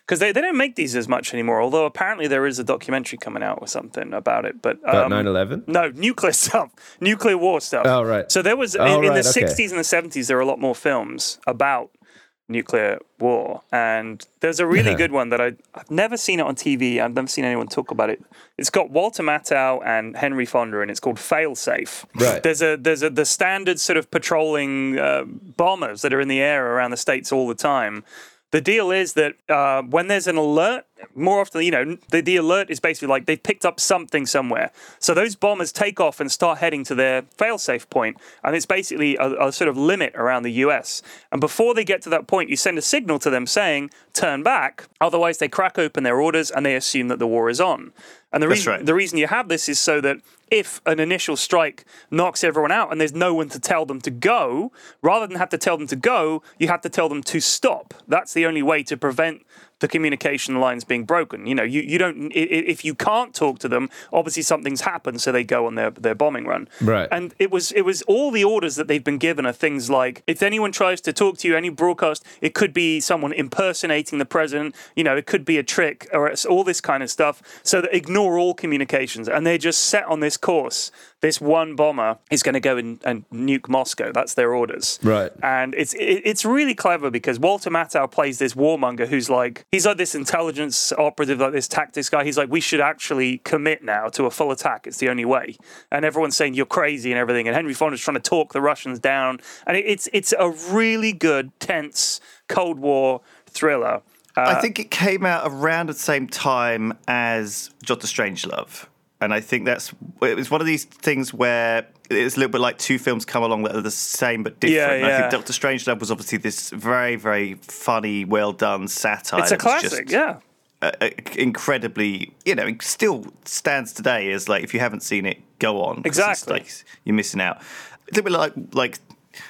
because they, they don't make these as much anymore. Although apparently there is a documentary coming out or something about it. But um, About nine eleven? No, nuclear stuff, nuclear war stuff. Oh, right. So there was Oh, in, in right, the okay. sixties and the seventies, there were a lot more films about nuclear war, and there's a really Yeah. good one that I, I've never seen it on T V. I've never seen anyone talk about it. It's got Walter Matthau and Henry Fonda, and it's called Failsafe. Right. There's a there's a the standard sort of patrolling uh, bombers that are in the air around the states all the time. The deal is that uh, when there's an alert, more often, you know, the, the alert is basically like they've picked up something somewhere. So those bombers take off and start heading to their failsafe point, and it's basically a, a sort of limit around the U S. And before they get to that point, you send a signal to them saying, turn back. Otherwise, they crack open their orders and they assume that the war is on. And the That's reason right. the reason you have this is so that if an initial strike knocks everyone out and there's no one to tell them to go, rather than have to tell them to go, you have to tell them to stop. That's the only way to prevent the communication lines being broken. You know, you, you don't, i- i- if you can't talk to them, obviously something's happened, so they go on their, their bombing run. Right. And it was, it was all the orders that they've been given are things like, if anyone tries to talk to you, any broadcast, it could be someone impersonating the president, you know, it could be a trick, or it's all this kind of stuff, so that ignore all communications. And they're just set on this course. This one bomber is going to go in and nuke Moscow. That's their orders. Right. And it's it, it's really clever because Walter Matthau plays this warmonger who's like, he's like this intelligence operative, like this tactics guy. He's like, we should actually commit now to a full attack. It's the only way. And everyone's saying you're crazy and everything. And Henry Fonda's trying to talk the Russians down. And it, it's it's a really good, tense Cold War thriller. Uh, I think it came out around the same time as Doctor Strangelove. And I think that's it was one of these things where it's a little bit like two films come along that are the same but different. Yeah, And I yeah. think Doctor Strangelove was obviously this very, very funny, well done satire. it's a that was classic, just, yeah. uh, uh, incredibly, you know, it still stands today as like if you haven't seen it, go on. 'cause it's Exactly. like you're missing out. It's a bit like like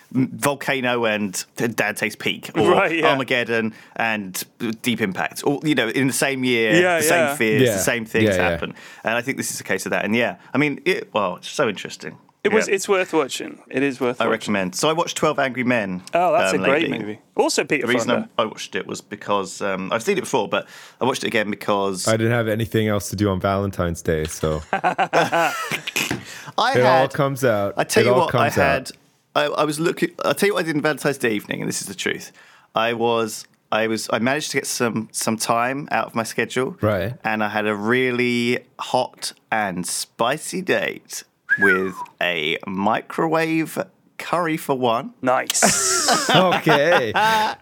Volcano and Dante's Peak, or Right, yeah. Armageddon and Deep Impact, or you know, in the same year, Yeah, the yeah. same fears, Yeah. the same things Yeah, yeah. happen. And I think this is a case of that. And yeah, I mean, it, well, it's so interesting. It was. Yeah. It's worth watching. It is worth I watching. recommend. So I watched twelve Angry Men. Oh, that's um, a great lately. movie. Also Peter The reason Fonda. I, I watched it was because um, I've seen it before, but I watched it again because I didn't have anything else to do on Valentine's Day, so I it all had. comes out. I tell It you all what, I comes out. had. I, I was looking. I will tell you what I did on Valentine's Day evening, and this is the truth. I was. I was. I managed to get some some time out of my schedule. Right. And I had a really hot and spicy date with a microwave curry for one, Nice. Okay.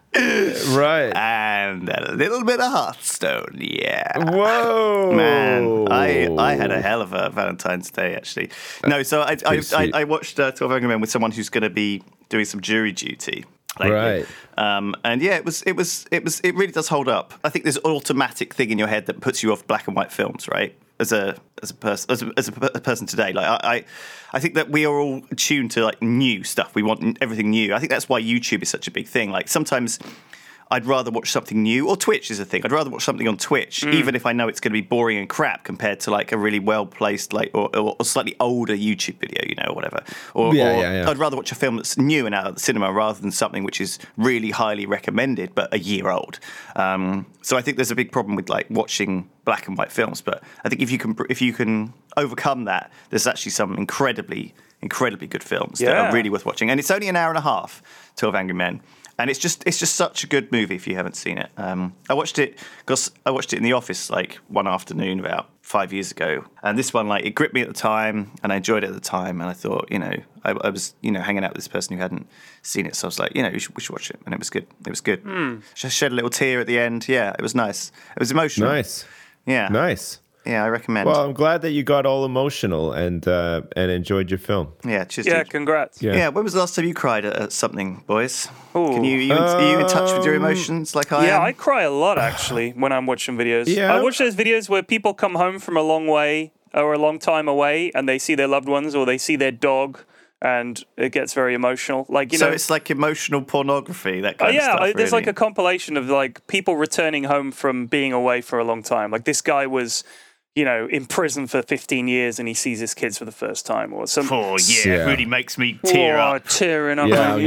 Right. and a little bit of Hearthstone. Yeah. Whoa. Man, I, I had a hell of a Valentine's Day, actually. No, so I I, I, sweet. I watched uh, twelve Angry Men with someone who's going to be doing some jury duty. lately. Right. Um, and yeah, it was, it was, it was, it really does hold up. I think there's an automatic thing in your head that puts you off black and white films, right? As a as a person as a, as a per- person today, like I, I I think that we are all attuned to like new stuff. We want everything new. I think that's why YouTube is such a big thing. Like sometimes I'd rather watch something new, or Twitch is a thing. I'd rather watch something on Twitch, Mm. even if I know it's going to be boring and crap compared to like a really well placed, like or, or, or slightly older YouTube video, you know, or whatever. Or, Yeah, or yeah, yeah. I'd rather watch a film that's new and out of the cinema rather than something which is really highly recommended but a year old. Um, so I think there's a big problem with like watching black and white films. But I think if you can if you can overcome that, there's actually some incredibly incredibly good films that Yeah. are really worth watching. And it's only an hour and a half. twelve Angry Men. And it's just it's just such a good movie if you haven't seen it. Um, I watched it because I watched it in the office like one afternoon about five years ago, and this one like it gripped me at the time, and I enjoyed it at the time, and I thought you know I, I was you know hanging out with this person who hadn't seen it, so I was like you know we should, we should watch it, and it was good. It was good. Just shed a little tear at the end. Yeah, it was nice. It was emotional. Nice. Yeah. Nice. Yeah, I recommend. Well, I'm glad that you got all emotional and uh, and enjoyed your film. yeah, cheers. Yeah, dude. congrats. Yeah. Yeah, when was the last time you cried at, at something, boys? Ooh. Can you, you in, are you in touch with your Um, emotions like I Yeah, am? I cry a lot actually when I'm watching videos. Yeah. I watch those videos where people come home from a long way or a long time away and they see their loved ones or they see their dog and it gets very emotional. Like, you so know, it's like emotional pornography, that Oh, kind yeah, of stuff. I- there's really. like a compilation of like people returning home from being away for a long time. Like this guy was, you know, in prison for fifteen years and he sees his kids for the first time or some. Oh yeah, Yeah. it really makes me tear Whoa, up. tearing up. Yeah, yeah. yeah.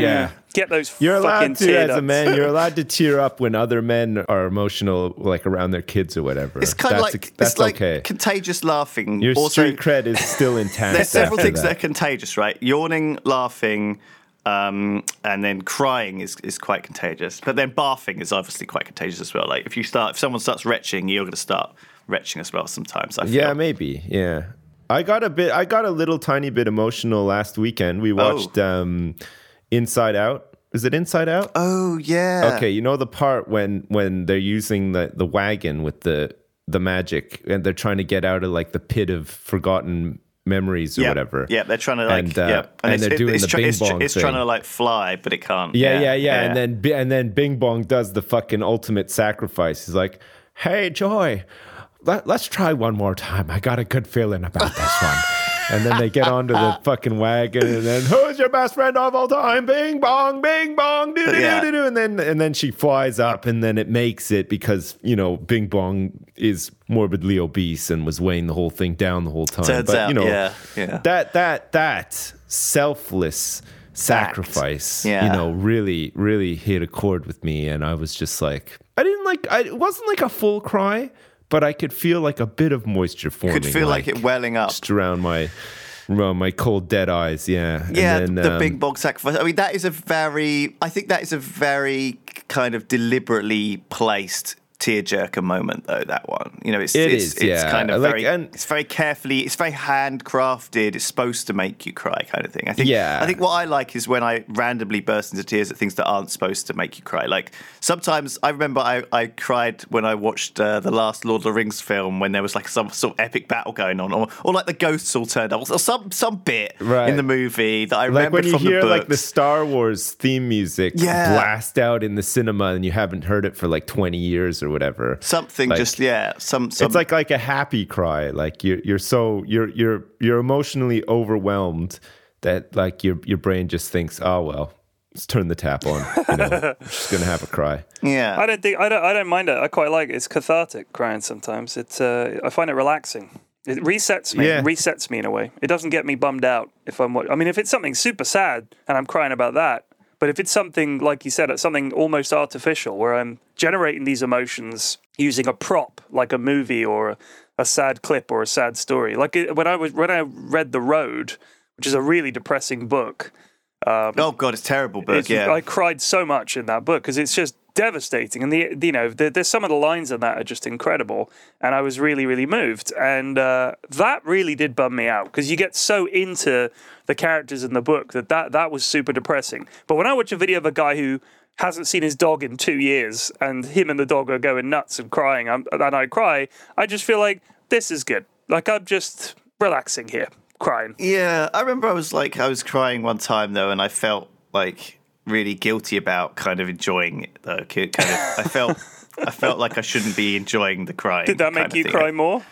get those You're fucking allowed to, tear as a ducts. man, you're allowed to tear up when other men are emotional, like around their kids or whatever. It's kind that's of like that's it's like okay. contagious laughing. Your also, street cred is still intact. there's several after things that. that. are contagious, right? Yawning, laughing, um, and then crying is, is quite contagious. But then barfing is obviously quite contagious as well. Like if you start, if someone starts retching, you're going to start retching as well. Sometimes, I feel. Yeah, maybe. Yeah, I got a bit. I got a little tiny bit emotional last weekend. We watched Oh. um, Inside Out. Is it Inside Out? Oh yeah. Okay, you know the part when when they're using the, the wagon with the the magic and they're trying to get out of like the pit of forgotten memories or Yeah, whatever. yeah, they're trying to like, And, uh, yeah, and it's, they're it- doing it's the try- bing it's, tr- bong it's trying thing. to like fly, but it can't. Yeah, yeah, yeah, and then Bi- and then Bing Bong does the fucking ultimate sacrifice. He's like, "Hey, Joy, let, let's try one more time. I got a good feeling about this one." And then they get onto the fucking wagon, and then who's your best friend of all time? Bing bong, bing bong, do do Yeah. do do, and then and then she flies up, and then it makes it because you know Bing Bong is morbidly obese and was weighing the whole thing down the whole time. Turns but out, you know, yeah, yeah. that that that selfless sacrifice, Yeah. you know, really really hit a chord with me, and I was just like, I didn't like, I, it wasn't like a full cry, but I could feel like a bit of moisture forming. Could feel like, it welling up. just around my around my cold dead eyes. Yeah, And Yeah, then, the um, Bing Bong sacrifice. I mean, that is a very. I think that is a very kind of deliberately placed tearjerker moment, though. That one, you know, it's It it's, is, it's yeah. kind of Like, very. and- it's very carefully. It's very handcrafted. It's supposed to make you cry, kind of thing. I think. Yeah. I think what I like is when I randomly burst into tears at things that aren't supposed to make you cry. Like sometimes I remember I, I cried when I watched uh, the last Lord of the Rings film when there was like some sort of epic battle going on, or or like the ghosts all turned up, or some some bit Right. in the movie that I like remembered when you from hear the books. like the Star Wars theme music Yeah. blast out in the cinema, and you haven't heard it for like twenty years or whatever. Something Like, just yeah, some, some it's like like a happy cry. Like you're you're so you're you're you're emotionally overwhelmed that like your your brain just thinks, oh well, let's turn the tap on. You know, I'm just gonna have a cry. yeah. I don't think I don't I don't mind it. I quite like it. It's cathartic crying sometimes. It's uh, I find it relaxing. It resets me. Yeah. It resets me in a way. It doesn't get me bummed out if I'm. wa- I mean, if it's something super sad and I'm crying about that, but if it's something like you said, it's something almost artificial where I'm generating these emotions using a prop like a movie or a, a sad clip or a sad story. Like it, when I was when I read The Road, which is a really depressing book. oh god, it's a terrible book. It's, Yeah. I cried so much in that book because it's just devastating, and the you know the, there's some of the lines in that are just incredible, and I was really really moved, and uh, that really did bum me out because you get so into the characters in the book that, that that was super depressing. But when I watch a video of a guy who hasn't seen his dog in two years and him and the dog are going nuts and crying, I'm, and I cry, I just feel like this is good. Like I'm just relaxing here, crying. Yeah, I remember I was like I was crying one time though, and I felt like really guilty about kind of enjoying it. Though. Kind of, I felt I felt like I shouldn't be enjoying the crying. Did that kind make of you thing. cry more?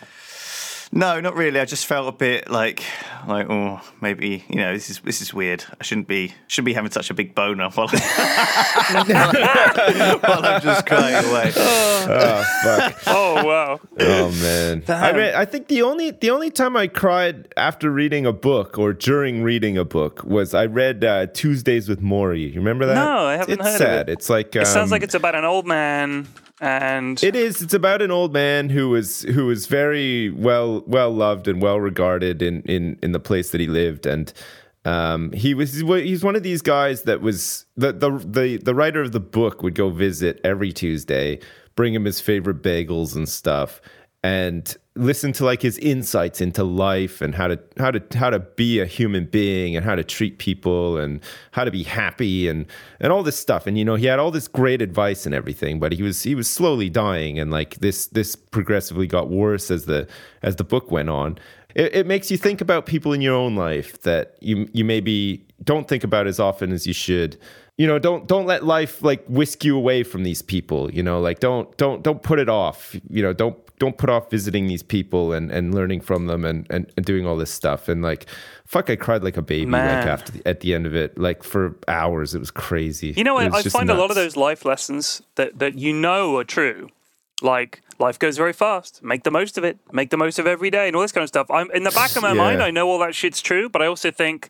No, not really. I just felt a bit like, like, oh, maybe you know, this is this is weird. I shouldn't be shouldn't be having such a big boner while, while I'm just crying away. Oh fuck. Oh wow. Oh man. I read, I think the only the only time I cried after reading a book or during reading a book was I read uh, Tuesdays with Morrie. You remember that? No, I haven't it's heard of sad. it. It's like It sounds um, like it's about an old man and It is. It's about an old man who was who was very well well loved and well regarded in in in the place that he lived, and um, he was he's one of these guys that was the the the the writer of the book would go visit every Tuesday, bring him his favorite bagels and stuff, and listen to like his insights into life and how to how to how to be a human being and how to treat people and how to be happy and and all this stuff. And you know, he had all this great advice and everything, but he was he was slowly dying, and like this this progressively got worse as the as the book went on. It, it makes you think about people in your own life that you you maybe don't think about as often as you should. You know, don't don't let life like whisk you away from these people. You know, like don't don't don't put it off. You know, don't don't put off visiting these people and, and learning from them and, and, and doing all this stuff. And like, fuck, I cried like a baby Man. like after the, at the end of it, like for hours. It was crazy. you know It I, was I just find a lot of nuts. those life lessons that, that you know are true. Like life goes very fast. Make the most of it. Make the most of every day and all this kind of stuff. I'm in the back of my Yeah. mind, I know all that shit's true, but I also think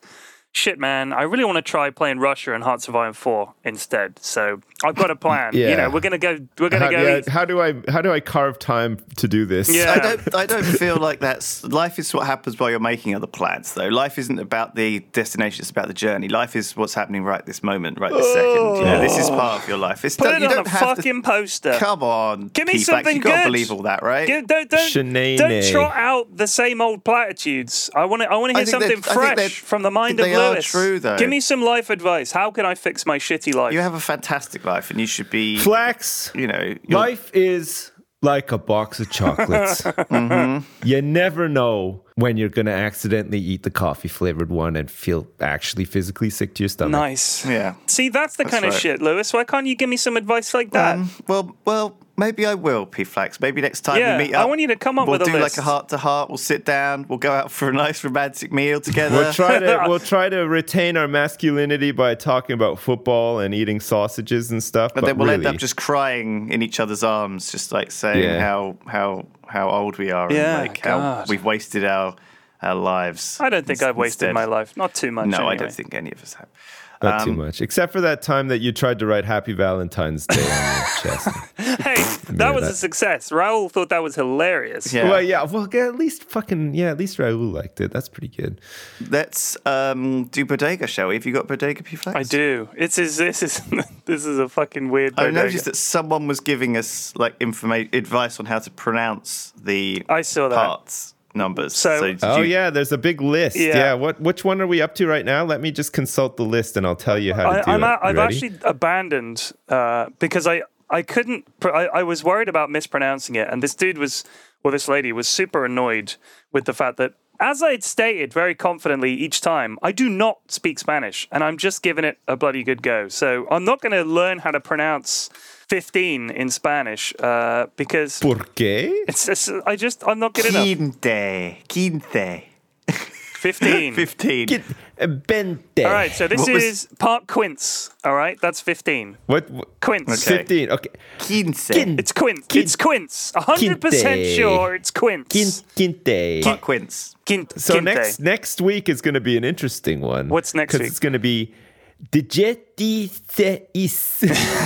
shit, man, I really want to try playing Russia and Hearts of Iron four instead. So I've got a plan. Yeah. You know, we're gonna go. We're gonna how, go. yeah, eat. how do I how do I carve time to do this? Yeah. I don't. I don't feel like that's life. Is what happens while you're making other plans, though. Life isn't about the destination; it's about the journey. Life is what's happening right this moment, right this second. You know, this is part of your life. It's Put don't, it you on don't a have fucking to, poster. Come on, Give me P-Flax, something you can't good. believe all that, right? Give, don't don't, Shanae. don't trot out the same old platitudes. I want to. I want to I hear think something they're- I think they're- fresh from the mind they of are Lewis. true, though. Give me some life advice. How can I fix my shitty life? You have a fantastic life, and you should be. Flax. You know, you're- Life is like a box of chocolates. mm-hmm. You never know when you're going to accidentally eat the coffee flavored one and feel actually physically sick to your stomach. Nice. Yeah. See, that's the That's kind of right. shit, Lewis. Why can't you give me some advice like that? Um, well, well, maybe I will, P-Flax. Maybe next time Yeah, we meet I up, want you to come up we'll with a do list. like a heart to heart. We'll sit down. We'll go out for a nice romantic meal together. We'll try to we'll try to retain our masculinity by talking about football and eating sausages and stuff. and but then we'll really, end up just crying in each other's arms, just like saying Yeah. how how how old we are Yeah, and like how God. we've wasted our our lives. I don't think I've wasted instead. my life. Not too much. No, I anyway. don't think any of us have. not too Um, much, except for that time that you tried to write Happy Valentine's Day on your chest. Hey, that was that. a success. Raul thought that was hilarious. Yeah. Well, yeah, well, at least fucking yeah, at least Raul liked it. That's pretty good. Let's um, do bodega, shall we? Have you got bodega, P-Flax? I do. It's is this is this is a fucking weird. I bodega. noticed that someone was giving us like information, advice on how to pronounce the I saw that. parts numbers. So- did Oh you- yeah, there's a big list. Yeah. Yeah. What which one are we up to right now? Let me just consult the list and I'll tell you how to I, do I'm it. a, I've You ready? actually abandoned uh, because I I couldn't. pr- I, I was worried about mispronouncing it, and this dude was, well, this lady was super annoyed with the fact that, as I had stated very confidently each time, I do not speak Spanish, and I'm just giving it a bloody good go. So I'm not going to learn how to pronounce fifteen in Spanish uh, because ¿Por qué? it's just, I just I'm not good enough. Quinte. Quinte. Fifteen. fifteen. Get uh, Bente. All right, so this What was- is Park Quince. All right, that's fifteen. What? what Quince. Okay. Fifteen. Okay. Quince. Quin- It's Quince. Quin- It's Quince. A hundred percent Quinte. sure it's Quince. Quin- Quinte. Park Quince. Quint- So Quinte. next next week is going to be an interesting one. What's next Because week? it's going to be Digetiseis.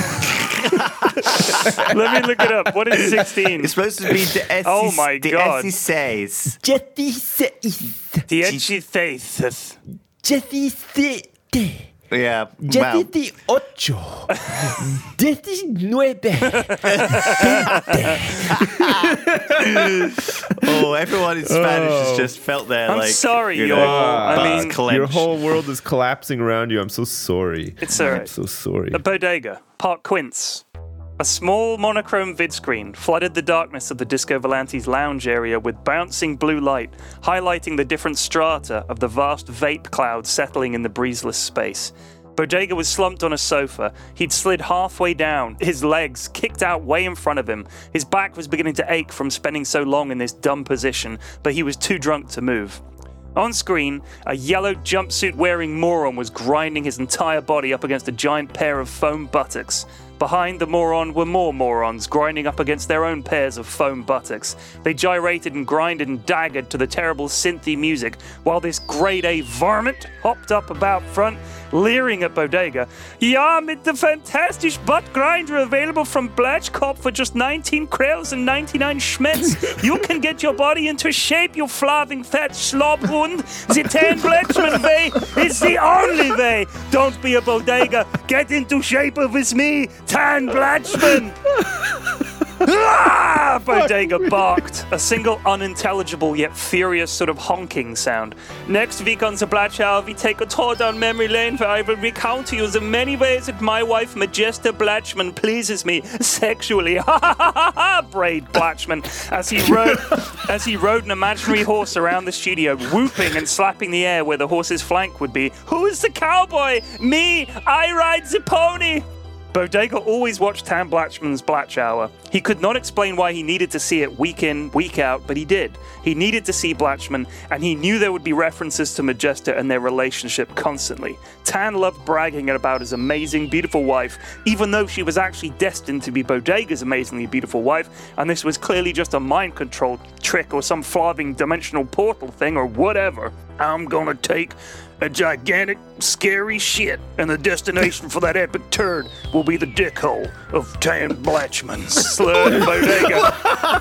Let me look it up. What is sixteen? It's supposed to be the S. Oh my God. The says. Digetiseis. Dieciséis. Diecisiete. Yeah. Wow. Dieciocho. Diecinueve. Oh, everyone in Spanish has just felt their I'm like. sorry, you y'all. know, I butts mean- clench. Your whole world is collapsing around you. I'm so sorry. It's all I'm right. so sorry. A bodega. Park Quince. A small monochrome vid screen flooded the darkness of the Disco Volante's lounge area with bouncing blue light, highlighting the different strata of the vast vape cloud settling in the breezeless space. Bodega was slumped on a sofa. He'd slid halfway down, his legs kicked out way in front of him. His back was beginning to ache from spending so long in this dumb position, but he was too drunk to move. On screen, a yellow jumpsuit-wearing moron was grinding his entire body up against a giant pair of foam buttocks. Behind the moron were more morons grinding up against their own pairs of foam buttocks. They gyrated and grinded and daggered to the terrible synthy music, while this grade-A varmint hopped up about front, leering at Bodega. Ja, mit the fantastic butt grinder available from Blatchkop for just nineteen krells and ninety-nine schmetz. You can get your body into shape, you flaving fat slobhund. The tan Blatchman way is the only way. Don't be a Bodega. Get into shape with me, Tan Blatchman. Ah! Bodega barked, a single unintelligible yet furious sort of honking sound. Next week on the Blatchow, we take a tour down memory lane where I will recount to you the many ways that my wife Majesta Blatchman pleases me sexually. Ha ha ha ha ha! Brayed Blatchman as he rode as he rode an imaginary horse around the studio, whooping and slapping the air where the horse's flank would be. Who is the cowboy? Me! I ride the pony! Bodega always watched Tan Blatchman's Blatch Hour. He could not explain why he needed to see it week in, week out, but he did. He needed to see Blatchman, and he knew there would be references to Majesta and their relationship constantly. Tan loved bragging about his amazing, beautiful wife, even though she was actually destined to be Bodega's amazingly beautiful wife, and this was clearly just a mind control trick or some flaving dimensional portal thing or whatever. I'm gonna take a gigantic, scary shit, and the destination for that epic turd will be the dick hole of Tan Blatchman, slurred Bodega.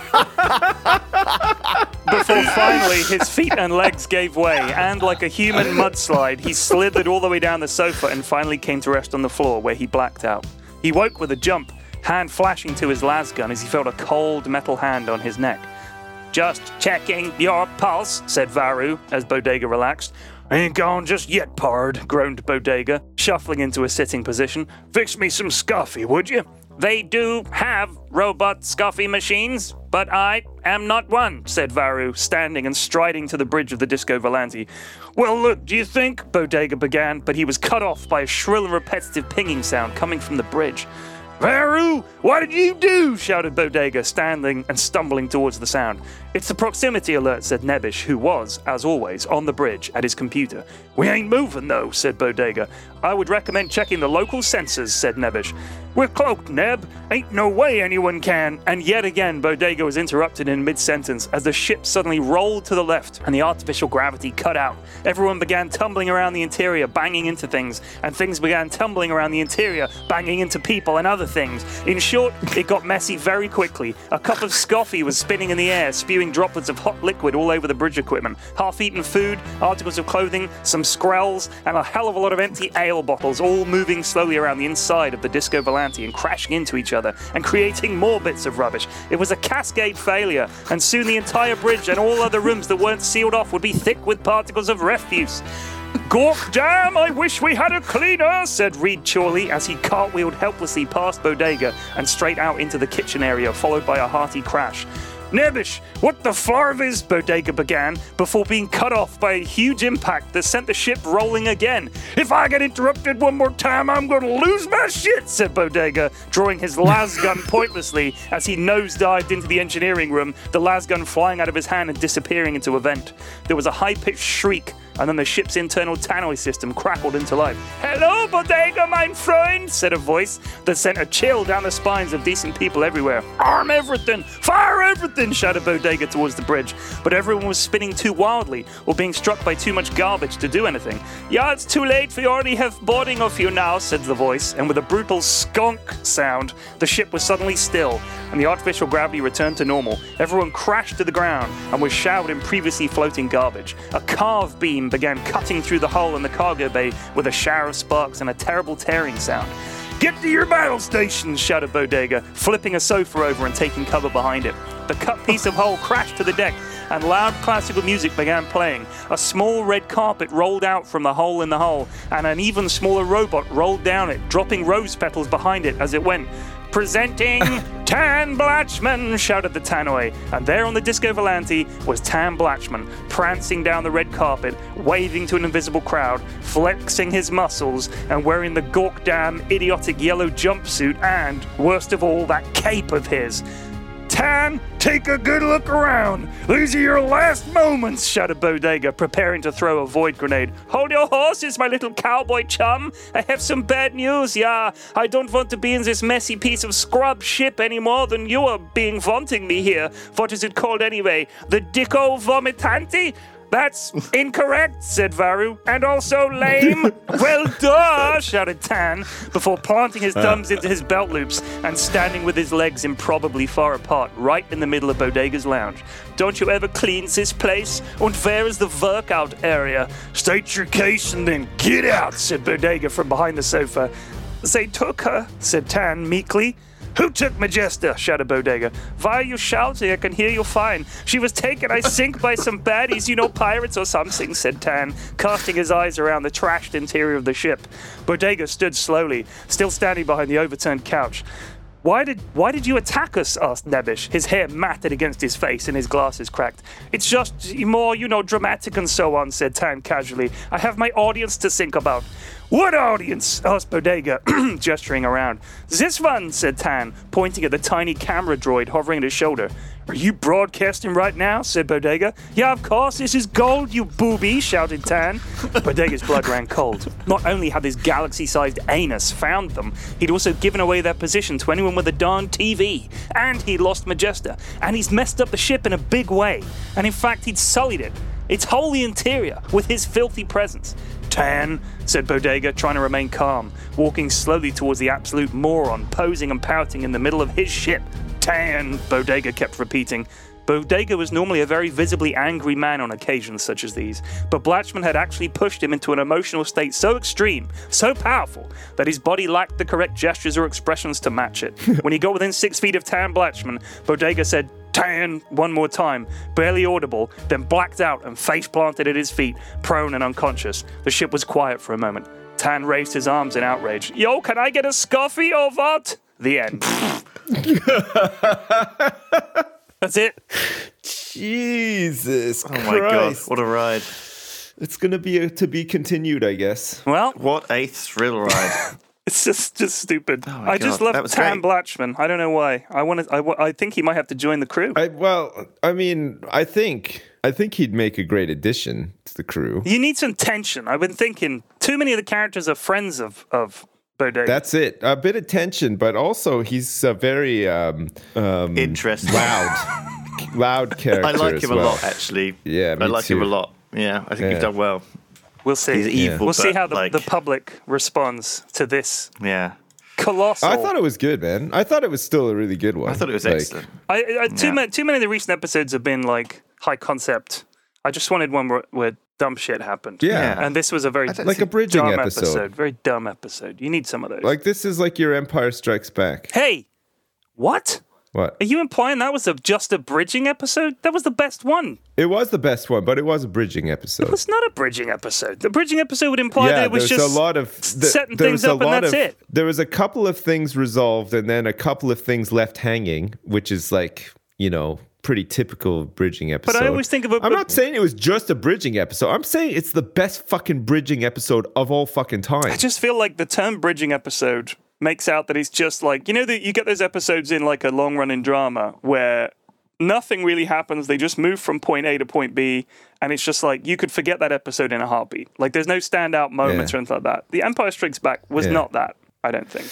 Before finally his feet and legs gave way, and like a human mudslide, he slithered all the way down the sofa and finally came to rest on the floor, where he blacked out. He woke with a jump, hand flashing to his lasgun as he felt a cold metal hand on his neck. "Just checking your pulse," said Varu, as Bodega relaxed. "Ain't gone just yet, pard," groaned Bodega, shuffling into a sitting position. "Fix me some scoffy, would you?" "They do have robot scoffy machines, but I am not one," said Varu, standing and striding to the bridge of the Disco Volante. "Well, look, do you think," Bodega began, but he was cut off by a shrill and repetitive pinging sound coming from the bridge. "Varu, what did you do?" shouted Bodega, standing and stumbling towards the sound. "It's the proximity alert," said Nebish, who was, as always, on the bridge at his computer. "We ain't moving, though," said Bodega. "I would recommend checking the local sensors," said Nebish. "We're cloaked, Neb. Ain't no way anyone can." And yet again, Bodega was interrupted in mid-sentence as the ship suddenly rolled to the left and the artificial gravity cut out. Everyone began tumbling around the interior, banging into things, and things began tumbling around the interior, banging into people and other things. In short, it got messy very quickly. A cup of scoffy was spinning in the air, spewing droplets of hot liquid all over the bridge equipment. Half-eaten food, articles of clothing, some skrells, and a hell of a lot of empty ale bottles, all moving slowly around the inside of the Disco Volante and crashing into each other and creating more bits of rubbish. It was a cascade failure, and soon the entire bridge and all other rooms that weren't sealed off would be thick with particles of refuse. "Gork damn, I wish we had a cleaner," said Reed Chorley as he cartwheeled helplessly past Bodega and straight out into the kitchen area, followed by a hearty crash. "Nebish, what the farvis?" Bodega began, before being cut off by a huge impact that sent the ship rolling again. "If I get interrupted one more time, I'm going to lose my shit," said Bodega, drawing his lasgun pointlessly as he nosedived into the engineering room, the lasgun flying out of his hand and disappearing into a vent. There was a high-pitched shriek, and then the ship's internal tannoy system crackled into life. "Hello, Bodega, mein Freund," said a voice that sent a chill down the spines of decent people everywhere. "Arm everything! Fire everything!" shouted Bodega towards the bridge, but everyone was spinning too wildly or being struck by too much garbage to do anything. "Yeah, it's too late, we already have boarding of you now," said the voice, and with a brutal skunk sound, the ship was suddenly still, and the artificial gravity returned to normal. Everyone crashed to the ground and was showered in previously floating garbage. A carve beam began cutting through the hull in the cargo bay with a shower of sparks and a terrible tearing sound. "Get to your battle stations," shouted Bodega, flipping a sofa over and taking cover behind it. The cut piece of hull crashed to the deck, and loud classical music began playing. A small red carpet rolled out from the hole in the hull, and an even smaller robot rolled down it, dropping rose petals behind it as it went. "Presenting Tan Blatchman," shouted the tannoy, and there on the Disco Volante was Tan Blatchman, prancing down the red carpet, waving to an invisible crowd, flexing his muscles, and wearing the gawk-damn idiotic yellow jumpsuit and, worst of all, that cape of his. "Tan, take a good look around. These are your last moments," shouted Bodega, preparing to throw a void grenade. "Hold your horses, my little cowboy chum. I have some bad news, yeah. I don't want to be in this messy piece of scrub ship any more than you are being vaunting me here. What is it called anyway? The Dico Vomitanti? "That's incorrect," said Varu, "and also lame." "Well, duh," shouted Tan, before planting his thumbs into his belt loops and standing with his legs improbably far apart, right in the middle of Bodega's lounge. "Don't you ever clean this place? And where is the workout area?" "State your case and then get out," said Bodega from behind the sofa. "They took her," said Tan meekly. "Who took Majesta?" shouted Bodega. "Why are you shouting? I can hear you fine. She was taken, I think, by some baddies, you know, pirates or something," said Tan, casting his eyes around the trashed interior of the ship. Bodega stood slowly, still standing behind the overturned couch. Why did why did you attack us?" asked Nebish, his hair matted against his face and his glasses cracked. "It's just more, you know, dramatic and so on," said Tan casually. "I have my audience to think about." "What audience?" asked Bodega, gesturing around. "This one," said Tan, pointing at the tiny camera droid hovering at his shoulder. "Are you broadcasting right now?" said Bodega. "Yeah, of course, this is gold, you booby," shouted Tan. Bodega's blood ran cold. Not only had this galaxy-sized anus found them, he'd also given away their position to anyone with a darn T V. And he'd lost Majesta. And he's messed up the ship in a big way. And in fact, he'd sullied it, its whole interior, with his filthy presence. Tan, said Bodega, trying to remain calm, walking slowly towards the absolute moron, posing and pouting in the middle of his ship. Tan, Bodega kept repeating. Bodega was normally a very visibly angry man on occasions such as these, but Blatchman had actually pushed him into an emotional state so extreme, so powerful, that his body lacked the correct gestures or expressions to match it. When he got within six feet of Tan Blatchman, Bodega said, Tan, one more time, barely audible, then blacked out and face planted at his feet, prone and unconscious. The ship was quiet for a moment. Tan raised his arms in outrage. Yo, can I get a scoffy or what? The end. That's it. Jesus Oh Christ. my god, what a ride. It's going to be a, to be continued, I guess. Well, What a thrill ride. it's just just stupid. Oh my I just God, love that was Tan great. Blatchman. I don't know why. I want to. I, wa- I think he might have to join the crew. I, well, I mean, I think I think he'd make a great addition to the crew. You need some tension. I've been thinking too many of the characters are friends of of Bodega. That's it. A bit of tension, but also he's a very um, um, Interesting. loud, loud character. I like as him a well. lot, actually. Yeah, me I like him too. a lot. Yeah, I think Yeah. you've done well. We'll see. He's evil, We'll see but, how the, like- the public responds to this Yeah. colossal. I thought it was good, man. I thought it was still a really good one. I thought it was Like, excellent. I, I, too, Yeah. many, too many of the recent episodes have been like high concept. I just wanted one where, where dumb shit happened. Yeah. And this was a very don't Like a bridging dumb episode. Very dumb episode. You need some of those. Like this is like your Empire Strikes Back. hey, what? What? Are you implying that was a, just a bridging episode? That was the best one. It was the best one, but it was a bridging episode. It was not a bridging episode. The bridging episode would imply that yeah, it was there's just a lot of th- setting there things was a up and lot that's of, it. There was a couple of things resolved, and then a couple of things left hanging, which is like you know pretty typical bridging episode. But I always think of it. I'm not saying it was just a bridging episode. I'm saying it's the best fucking bridging episode of all fucking time. I just feel like the term bridging episode makes out that it's just like, you know, that you get those episodes in like a long running drama where nothing really happens. They just move from point A to point B. And it's just like, you could forget that episode in a heartbeat. Like there's no standout moments Yeah. or anything like that. The Empire Strikes Back was Yeah. not that, I don't think.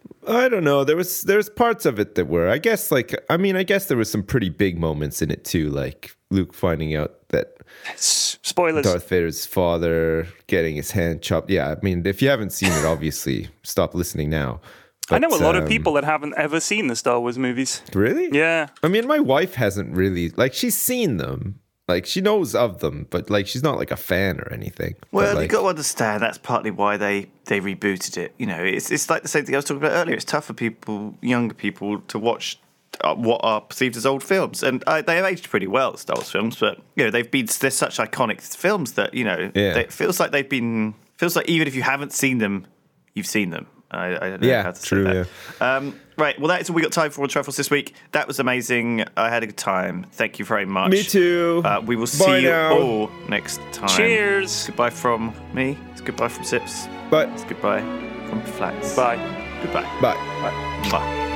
I don't know. There was there's parts of it that were. I guess like I mean I guess there was some pretty big moments in it too, like Luke finding out that S- Spoilers. Darth Vader's father getting his hand chopped. Yeah, I mean, if you haven't seen it, obviously stop listening now. I know a But, lot of um, people that haven't ever seen the Star Wars movies. Really? Yeah. I mean, my wife hasn't really like she's seen them, like she knows of them, but like she's not like a fan or anything. Well, but, like, you've got to understand that's partly why they, they rebooted it. You know, it's it's like the same thing I was talking about earlier. It's tough for people, younger people, to watch uh, what are perceived as old films, and uh, they have aged pretty well, the Star Wars films. But you know, they've been they're such iconic films that you know Yeah. they, it feels like they've been feels like even if you haven't seen them, you've seen them. I, I don't know Yeah, how to true, say that. Um, right, well, that's all we got time for on Truffles this week. That was amazing. I had a good time. Thank you very much. Me too. Uh, we will see Bye you now. all next time. Cheers. Goodbye from me. It's goodbye from Sips. But It's goodbye from Flats. Bye. Goodbye. bye. Bye. Mwah.